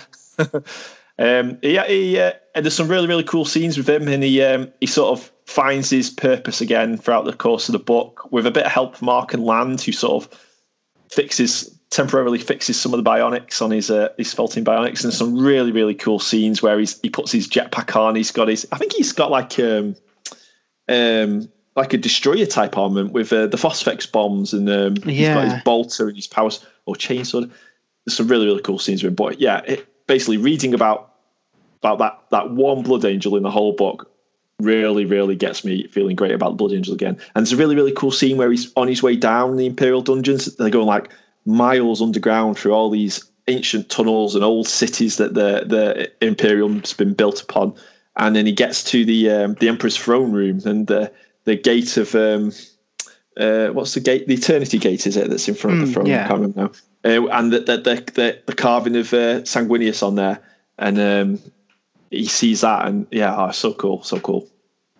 Speaker 4: Um, he, he, uh, and there's some really, really cool scenes with him, and he um, he sort of finds his purpose again throughout the course of the book with a bit of help from Mark and Land, who sort of fixes temporarily fixes some of the bionics on his uh, his faulting bionics, and some really, really cool scenes where he's he puts his jetpack on. He's got his, I think he's got like um um like a destroyer type armament with uh, the Phosphex bombs, and um,
Speaker 3: yeah.
Speaker 4: he's got his bolter and his power or chainsaw. There's some really, really cool scenes with him, but yeah, it, basically reading about. About that that one Blood Angel in the whole book really, really gets me feeling great about the Blood Angel again. And there's a really, really cool scene where he's on his way down the Imperial dungeons. They're going like miles underground through all these ancient tunnels and old cities that the the Imperium's been built upon. And then he gets to the um, the Emperor's throne room, and the the gate of um, uh, what's the gate? The Eternity Gate, is it? That's in front mm, of the throne.
Speaker 3: Yeah.
Speaker 4: I can't remember now. Uh, and the the, the the the carving of uh, Sanguinius on there, and um, he sees that, and yeah, oh, so cool, so cool.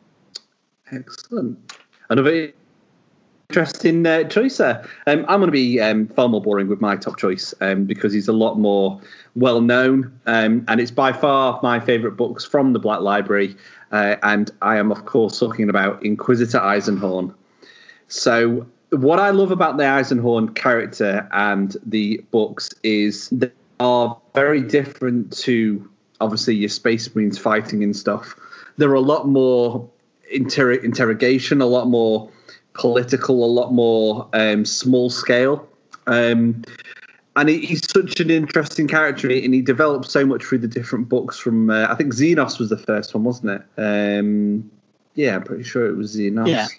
Speaker 2: Excellent. Another interesting uh, choice there. Um, I'm going to be um, far more boring with my top choice um, because he's a lot more well known, um, and it's by far my favourite books from the Black Library. Uh, and I am, of course, talking about Inquisitor Eisenhorn. So, what I love about the Eisenhorn character and the books is they are very different to, obviously, your Space Marines fighting and stuff. There are a lot more inter- interrogation, a lot more political, a lot more um, small scale. Um, and he, he's such an interesting character, and he developed so much through the different books from, uh, I think Xenos was the first one, wasn't it? Um, yeah, I'm pretty sure it was Xenos.
Speaker 3: Yeah.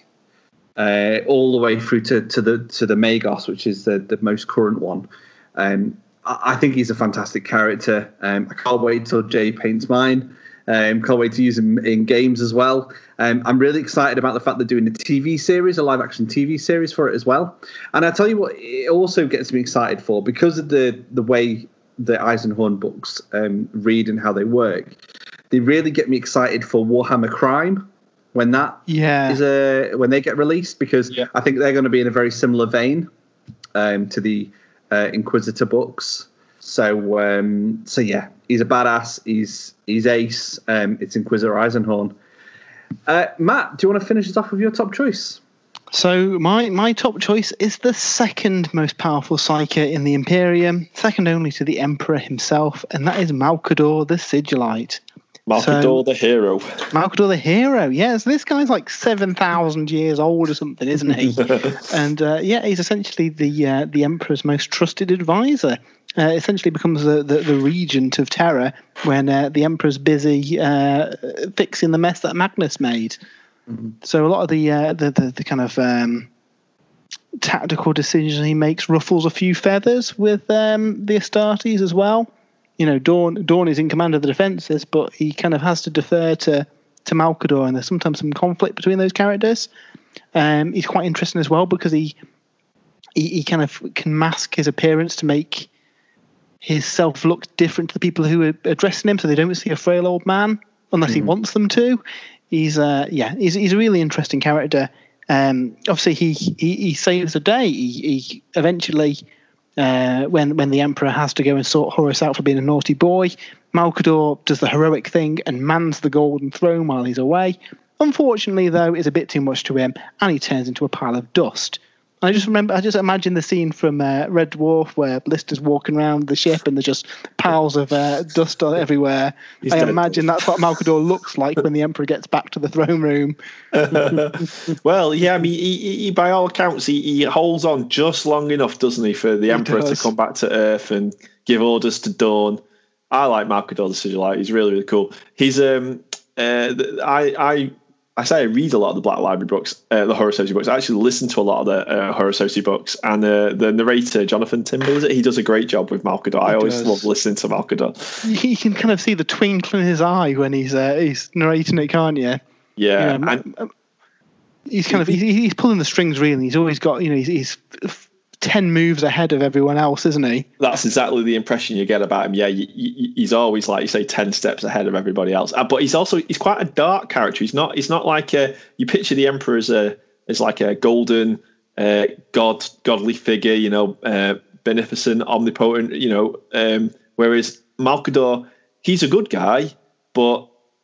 Speaker 2: Uh, all the way through to, to the to the Magos, which is the, the most current one. Um, I think he's a fantastic character. Um, I can't wait till Jay paints mine. Um, can't wait to use him in games as well. Um, I'm really excited about the fact they're doing a T V series, a live-action T V series for it as well. And I tell you what, it also gets me excited for, because of the, the way the Eisenhorn books um, read and how they work. They really get me excited for Warhammer Crime when that
Speaker 3: yeah.
Speaker 2: is a when they get released, because
Speaker 4: yeah.
Speaker 2: I think they're going to be in a very similar vein um, to the Uh, Inquisitor books. So um, so yeah, he's a badass. He's he's ace. Um, it's Inquisitor Eisenhorn. Uh, Matt, do you want to finish us off with your top choice?
Speaker 3: So my my top choice is the second most powerful Psyker in the Imperium, second only to the Emperor himself, and that is Malcador the Sigillite.
Speaker 4: Malcador so, the hero.
Speaker 3: Malcador the hero, yeah. So this guy's like seven thousand years old or something, isn't he? and uh, yeah, he's essentially the uh, the Emperor's most trusted advisor. Uh, essentially becomes the, the, the regent of Terra when uh, the Emperor's busy uh, fixing the mess that Magnus made. Mm-hmm. So a lot of the, uh, the, the, the kind of um, tactical decisions he makes ruffles a few feathers with um, the Astartes as well. You know, Dawn Dawn is in command of the defences, but he kind of has to defer to to Malkador, and there's sometimes some conflict between those characters. Um, he's quite interesting as well because he, he he kind of can mask his appearance to make his self look different to the people who are addressing him, so they don't see a frail old man unless mm. he wants them to. He's uh yeah he's he's a really interesting character. Um, obviously he, he he saves the day. He, he eventually. Uh, when when the Emperor has to go and sort Horus out for being a naughty boy, Malkador does the heroic thing and mans the Golden Throne while he's away. Unfortunately, though, it's a bit too much to him, and he turns into a pile of dust. And I just remember, I just imagine the scene from uh, Red Dwarf where Blister's walking around the ship and there's just piles of uh, dust everywhere. He's I dead. imagine that's what Malkador looks like when the Emperor gets back to the throne room.
Speaker 4: Well, yeah, I mean, he, he, by all accounts, he, he holds on just long enough, doesn't he, for the he Emperor does. to come back to Earth and give orders to Dawn. I like Malkador the Sigillite. He's really, really cool. He's um, uh, I I. I say I read a lot of the Black Library books, uh, the Horus Heresy books. I actually listen to a lot of the uh, Horus Heresy books, and uh, the narrator Jonathan Timber, is it? He does a great job with Malkador. I always does. love listening to Malkador.
Speaker 3: You can kind of see the twinkle in his eye when he's uh, he's narrating it, can't you?
Speaker 4: Yeah,
Speaker 3: you know, and, he's kind of he's, he's pulling the strings really. He's always got you know he's, he's ten moves ahead of everyone else, isn't he?
Speaker 4: That's exactly the impression you get about him. Yeah, you, you, he's always, like you say, ten steps ahead of everybody else. Uh, but he's also he's quite a dark character. He's not he's not like a, you picture the Emperor as a as like a golden uh, god godly figure, you know, uh, beneficent, omnipotent, you know. Um, whereas Malkador, he's a good guy, but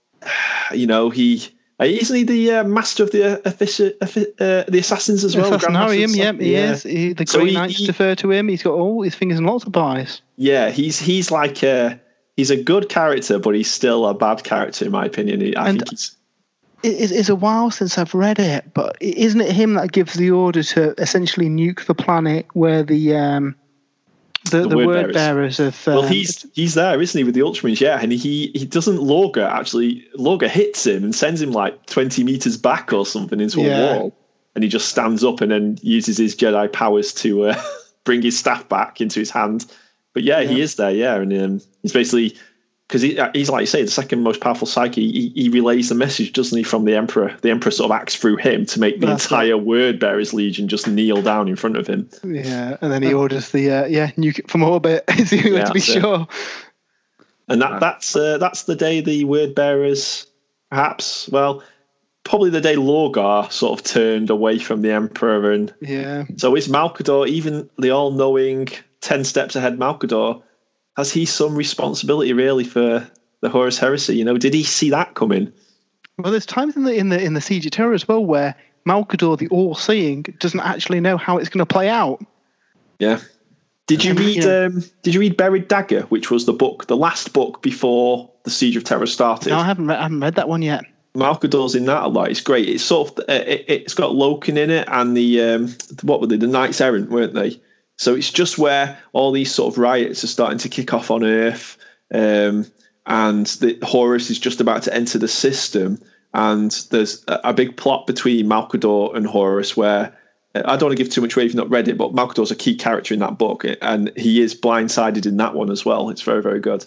Speaker 4: you know he. Uh, isn't he the uh, master of the uh, uh, the assassins as well?
Speaker 3: Assassinarium, yeah, he yeah. is. He, the so Grey Knights he, defer to him. He's got all his fingers in lots of pies.
Speaker 4: Yeah, he's he's like a, he's a good character, but he's still a bad character in my opinion. I and think he's.
Speaker 3: It, it's a while since I've read it, but isn't it him that gives the order to essentially nuke the planet where the um, the, the, the word, word bearers. bearers of um,
Speaker 4: well he's he's there, isn't he, with the Ultramarines? Yeah, and he he doesn't Lorga actually Lorga hits him and sends him like twenty meters back or something into yeah. a wall, and he just stands up and then uses his Jedi powers to uh, bring his staff back into his hand. But yeah, yeah. he is there, yeah, and um, he's basically because he, he's like you say the second most powerful psyche. He, he relays the message, doesn't he, from the Emperor? The Emperor sort of acts through him to make the That's entire it. Word Bearers Legion just kneel down in front of him.
Speaker 3: Yeah, and then he orders the uh, yeah nuke it from orbit. Is he yeah, to be sure?
Speaker 4: It. And that that's uh, that's the day the Word Bearers, perhaps, well, probably the day Lorgar sort of turned away from the Emperor, and
Speaker 3: yeah.
Speaker 4: So is Malkador, even the all-knowing ten steps ahead Malkador? Has he some responsibility really for the Horus Heresy? You know, did he see that coming?
Speaker 3: Well, there's times in the in the in the Siege of Terror as well where Malkador, the all-seeing, doesn't actually know how it's going to play out.
Speaker 4: Yeah. Did you read? Yeah. Um, did you read Buried Dagger, which was the book, the last book before the Siege of Terror started?
Speaker 3: No, I haven't. Read, I haven't read that one yet.
Speaker 4: Malkador's in that a lot. It's great. It's sort of uh, it, it's got Loken in it, and the um, what were they? The Knights Errant, weren't they? So it's just where all these sort of riots are starting to kick off on Earth, um, and the Horus is just about to enter the system. And there's a, a big plot between Malkador and Horus where uh, I don't want to give too much away if you've not read it, but Malkador's a key character in that book, and he is blindsided in that one as well. It's very, very good.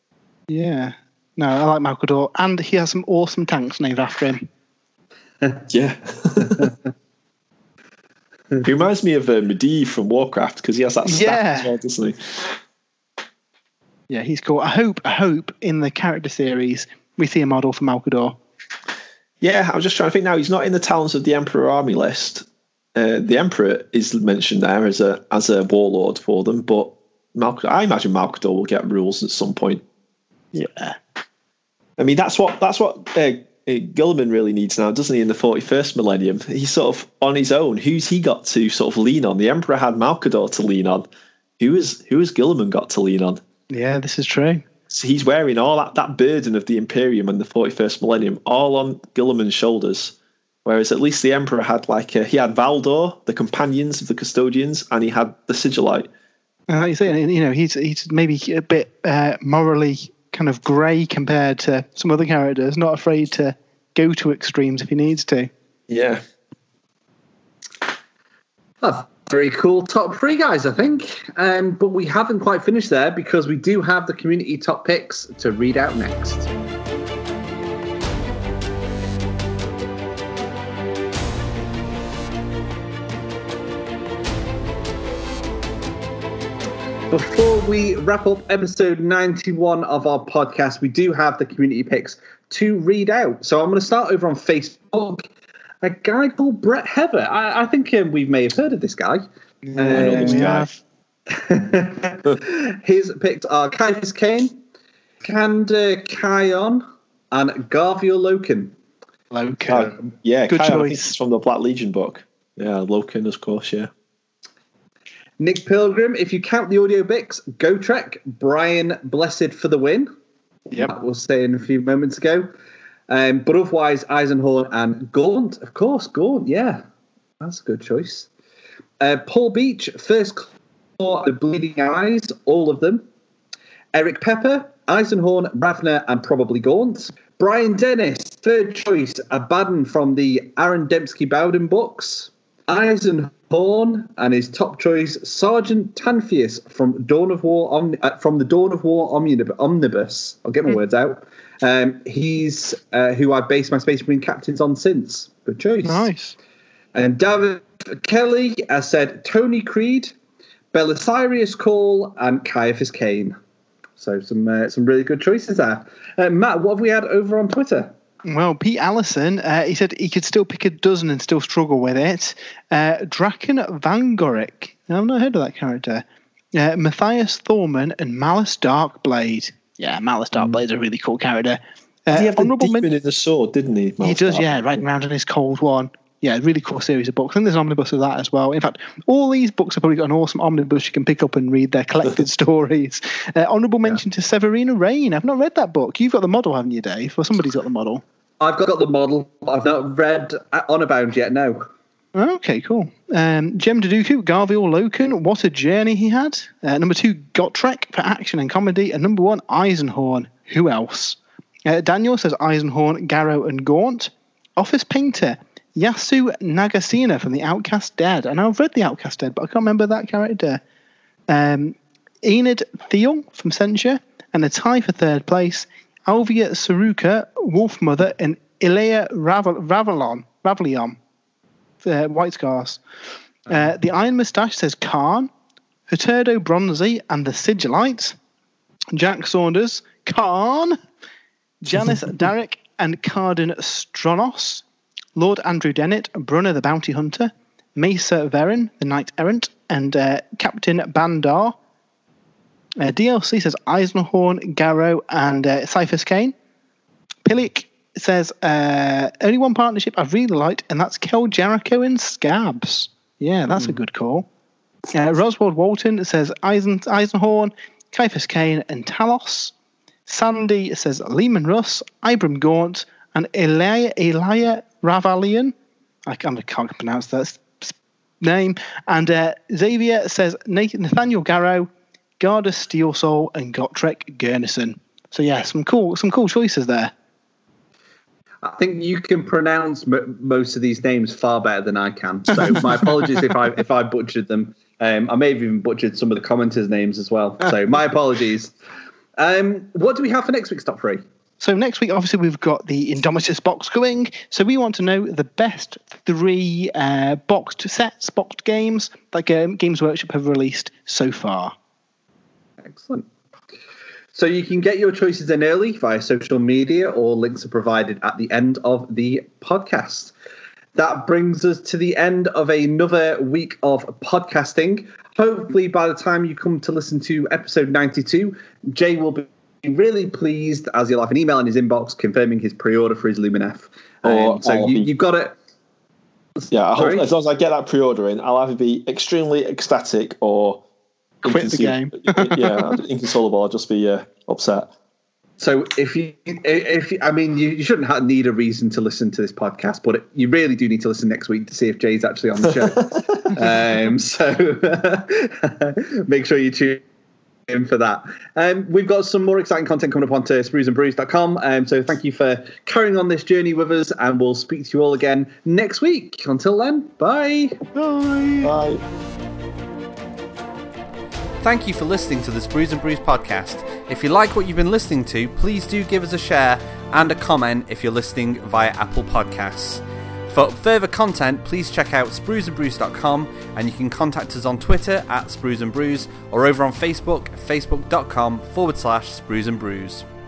Speaker 3: Yeah. No, I like Malkador, and he has some awesome tanks named after him.
Speaker 4: Yeah. He reminds me of uh, Medivh from Warcraft because he has that staff yeah. as well, doesn't he?
Speaker 3: Yeah, he's cool. I hope, I hope in the character series we see a model for Malkador.
Speaker 4: Yeah, I was just trying to think now. He's not in the Talons of the Emperor army list. Uh, the Emperor is mentioned there as a as a warlord for them, but Malkador, I imagine Malkador will get rules at some point.
Speaker 3: Yeah,
Speaker 4: I mean that's what that's what uh, Guilliman really needs now, doesn't he? In the forty-first millennium, he's sort of on his own. Who's he got to sort of lean on? The Emperor had Malkador to lean on. Who is who has Guilliman got to lean on?
Speaker 3: Yeah, this is true.
Speaker 4: So he's wearing all that, that burden of the Imperium and the forty-first millennium all on Guilliman's shoulders. Whereas at least the Emperor had like a, he had Valdor, the companions of the Custodians, and he had the Sigillite.
Speaker 3: Uh, you say, you know, he's he's maybe a bit uh, morally kind of grey compared to some other characters. Not afraid to go to extremes if he needs to.
Speaker 4: Yeah.
Speaker 2: Oh, very cool top three, guys, I think. Um, but we haven't quite finished there because we do have the community top picks to read out next. Before we wrap up episode ninety-one of our podcast, we do have the community picks to read out. So I'm going to start over on Facebook. A guy called Brett Heather. I, I think um, we may have heard of this guy.
Speaker 4: Yeah, I know this guy.
Speaker 2: His picks are Caiaphas Cain, Kanda Kion, and Garviel Loken.
Speaker 3: Loken.
Speaker 4: Uh, yeah,
Speaker 3: Good
Speaker 4: Kion, I think
Speaker 3: choice.
Speaker 4: it's from the Black Legion book. Yeah, Loken, of course, yeah.
Speaker 2: Nick Pilgrim, if you count the audio bits, Go Trek, Brian Blessed for the win.
Speaker 3: Yep.
Speaker 2: That was saying a few moments ago. Um, but otherwise, Eisenhorn and Gaunt, of course, Gaunt, yeah. That's a good choice. Uh, Paul Beach, First Claw, The Bleeding Eyes, all of them. Eric Pepper, Eisenhorn, Ravner, and probably Gaunt. Brian Dennis, third choice, Abaddon from the Aaron Dembski-Bowden books. Eisenhorn, and his top choice, Sergeant Tanfius from Dawn of War Omni- uh, from the Dawn of War Omnib- Omnibus. I'll get my words out. Um, he's uh, who I've based my Space Marine captains on since. Good choice.
Speaker 3: Nice.
Speaker 2: And David Kelly has said Tony Creed, Belisarius Call, and Caiaphas Cain. So some uh, some really good choices there. Uh, Matt, what have we had over on Twitter?
Speaker 3: Well, Pete Allison, uh, he said he could still pick a dozen and still struggle with it. Uh, Draken Van Gorick. I've not heard of that character. Uh, Matthias Thorman and Malice Darkblade. Yeah, Malice Darkblade's a really cool character. Uh,
Speaker 4: Did he have the
Speaker 3: honourable
Speaker 4: demon
Speaker 3: men-
Speaker 4: in the sword, didn't he?
Speaker 3: He does, yeah, riding around in his cold one. Yeah, really cool series of books. I think there's an omnibus of that as well. In fact, all these books have probably got an awesome omnibus you can pick up and read their collected stories. Uh, honourable mention to Severina Rain. I've not read that book. You've got the model, haven't you, Dave? Or somebody's got the model.
Speaker 2: I've got the model. I've not read Honourbound yet, no.
Speaker 3: Okay, cool. Um, Jem Daduku, Garviel Loken, what a journey he had. Uh, number two, Gotrek for action and comedy. And number one, Eisenhorn. Who else? Uh, Daniel says Eisenhorn, Garrow and Gaunt. Office Painter, Yasu Nagasena from the Outcast Dead. And I've read the Outcast Dead, but I can't remember that character. Um, Enid Thiel from Censure. And a tie for third place, Alvia Saruka, Wolf Mother, and Ilea Ravel- Ravelon. Ravelion. Uh, White Scars. Uh, the Iron Moustache says Khan, Huturdo Bronzy and the Sigilite, Jack Saunders, Khan, Janice Darrick and Carden Stronos, Lord Andrew Dennett, Brunner the Bounty Hunter, Mesa Verin, the Knight Errant, and uh, Captain Bandar. Uh, D L C says Eisenhorn, Garrow, and uh, Caiaphas Cain. Pilic says uh, only one partnership I've really liked, and that's Kel Jericho and Scabs. Yeah, that's mm. a good call. Uh, Roswald Walton says Eisen, Eisenhorn, Caiaphas Cain, and Talos. Sandy says Lehman Russ, Ibram Gaunt, and Elia, Elia Ravalian. I can't, can't pronounce that name. And uh, Xavier says Nathaniel Garrow, Garda Steelsoul, and Gotrek Gurnison. So yeah, some cool, some cool choices there.
Speaker 2: I think you can pronounce m- most of these names far better than I can. So my apologies if I if I butchered them. Um, I may have even butchered some of the commenters' names as well. So my apologies. Um, what do we have for next week's top three?
Speaker 3: So next week, obviously, we've got the Indomitus box going. So we want to know the best three uh, boxed sets, boxed games that um, Games Workshop have released so far.
Speaker 2: Excellent. So you can get your choices in early via social media, or links are provided at the end of the podcast. That brings us to the end of another week of podcasting. Hopefully by the time you come to listen to episode ninety-two, Jay will be really pleased as he'll have an email in his inbox confirming his pre-order for his Luminef.
Speaker 4: Oh,
Speaker 2: um, so you, you've got it.
Speaker 4: Yeah, I hope,
Speaker 2: Sorry?
Speaker 4: as long as I get that pre-order in, I'll either be extremely ecstatic or
Speaker 3: Quit the game.
Speaker 4: Yeah, inconsolable. I'll just be uh, upset.
Speaker 2: So if you, if you, I mean, you, you shouldn't have, need a reason to listen to this podcast, but it, you really do need to listen next week to see if Jay's actually on the show. um, so make sure you tune in for that. Um, we've got some more exciting content coming up onto sprues and brews dot com. Um, so thank you for carrying on this journey with us, and we'll speak to you all again next week. Until then, bye.
Speaker 3: Bye.
Speaker 4: Bye.
Speaker 1: Thank you for listening to the Sprues and Brews podcast. If you like what you've been listening to, please do give us a share and a comment if you're listening via Apple Podcasts. For further content, please check out sprues and brews dot com, and you can contact us on Twitter at sprues and brews or over on Facebook, facebook dot com forward slash sprues and brews.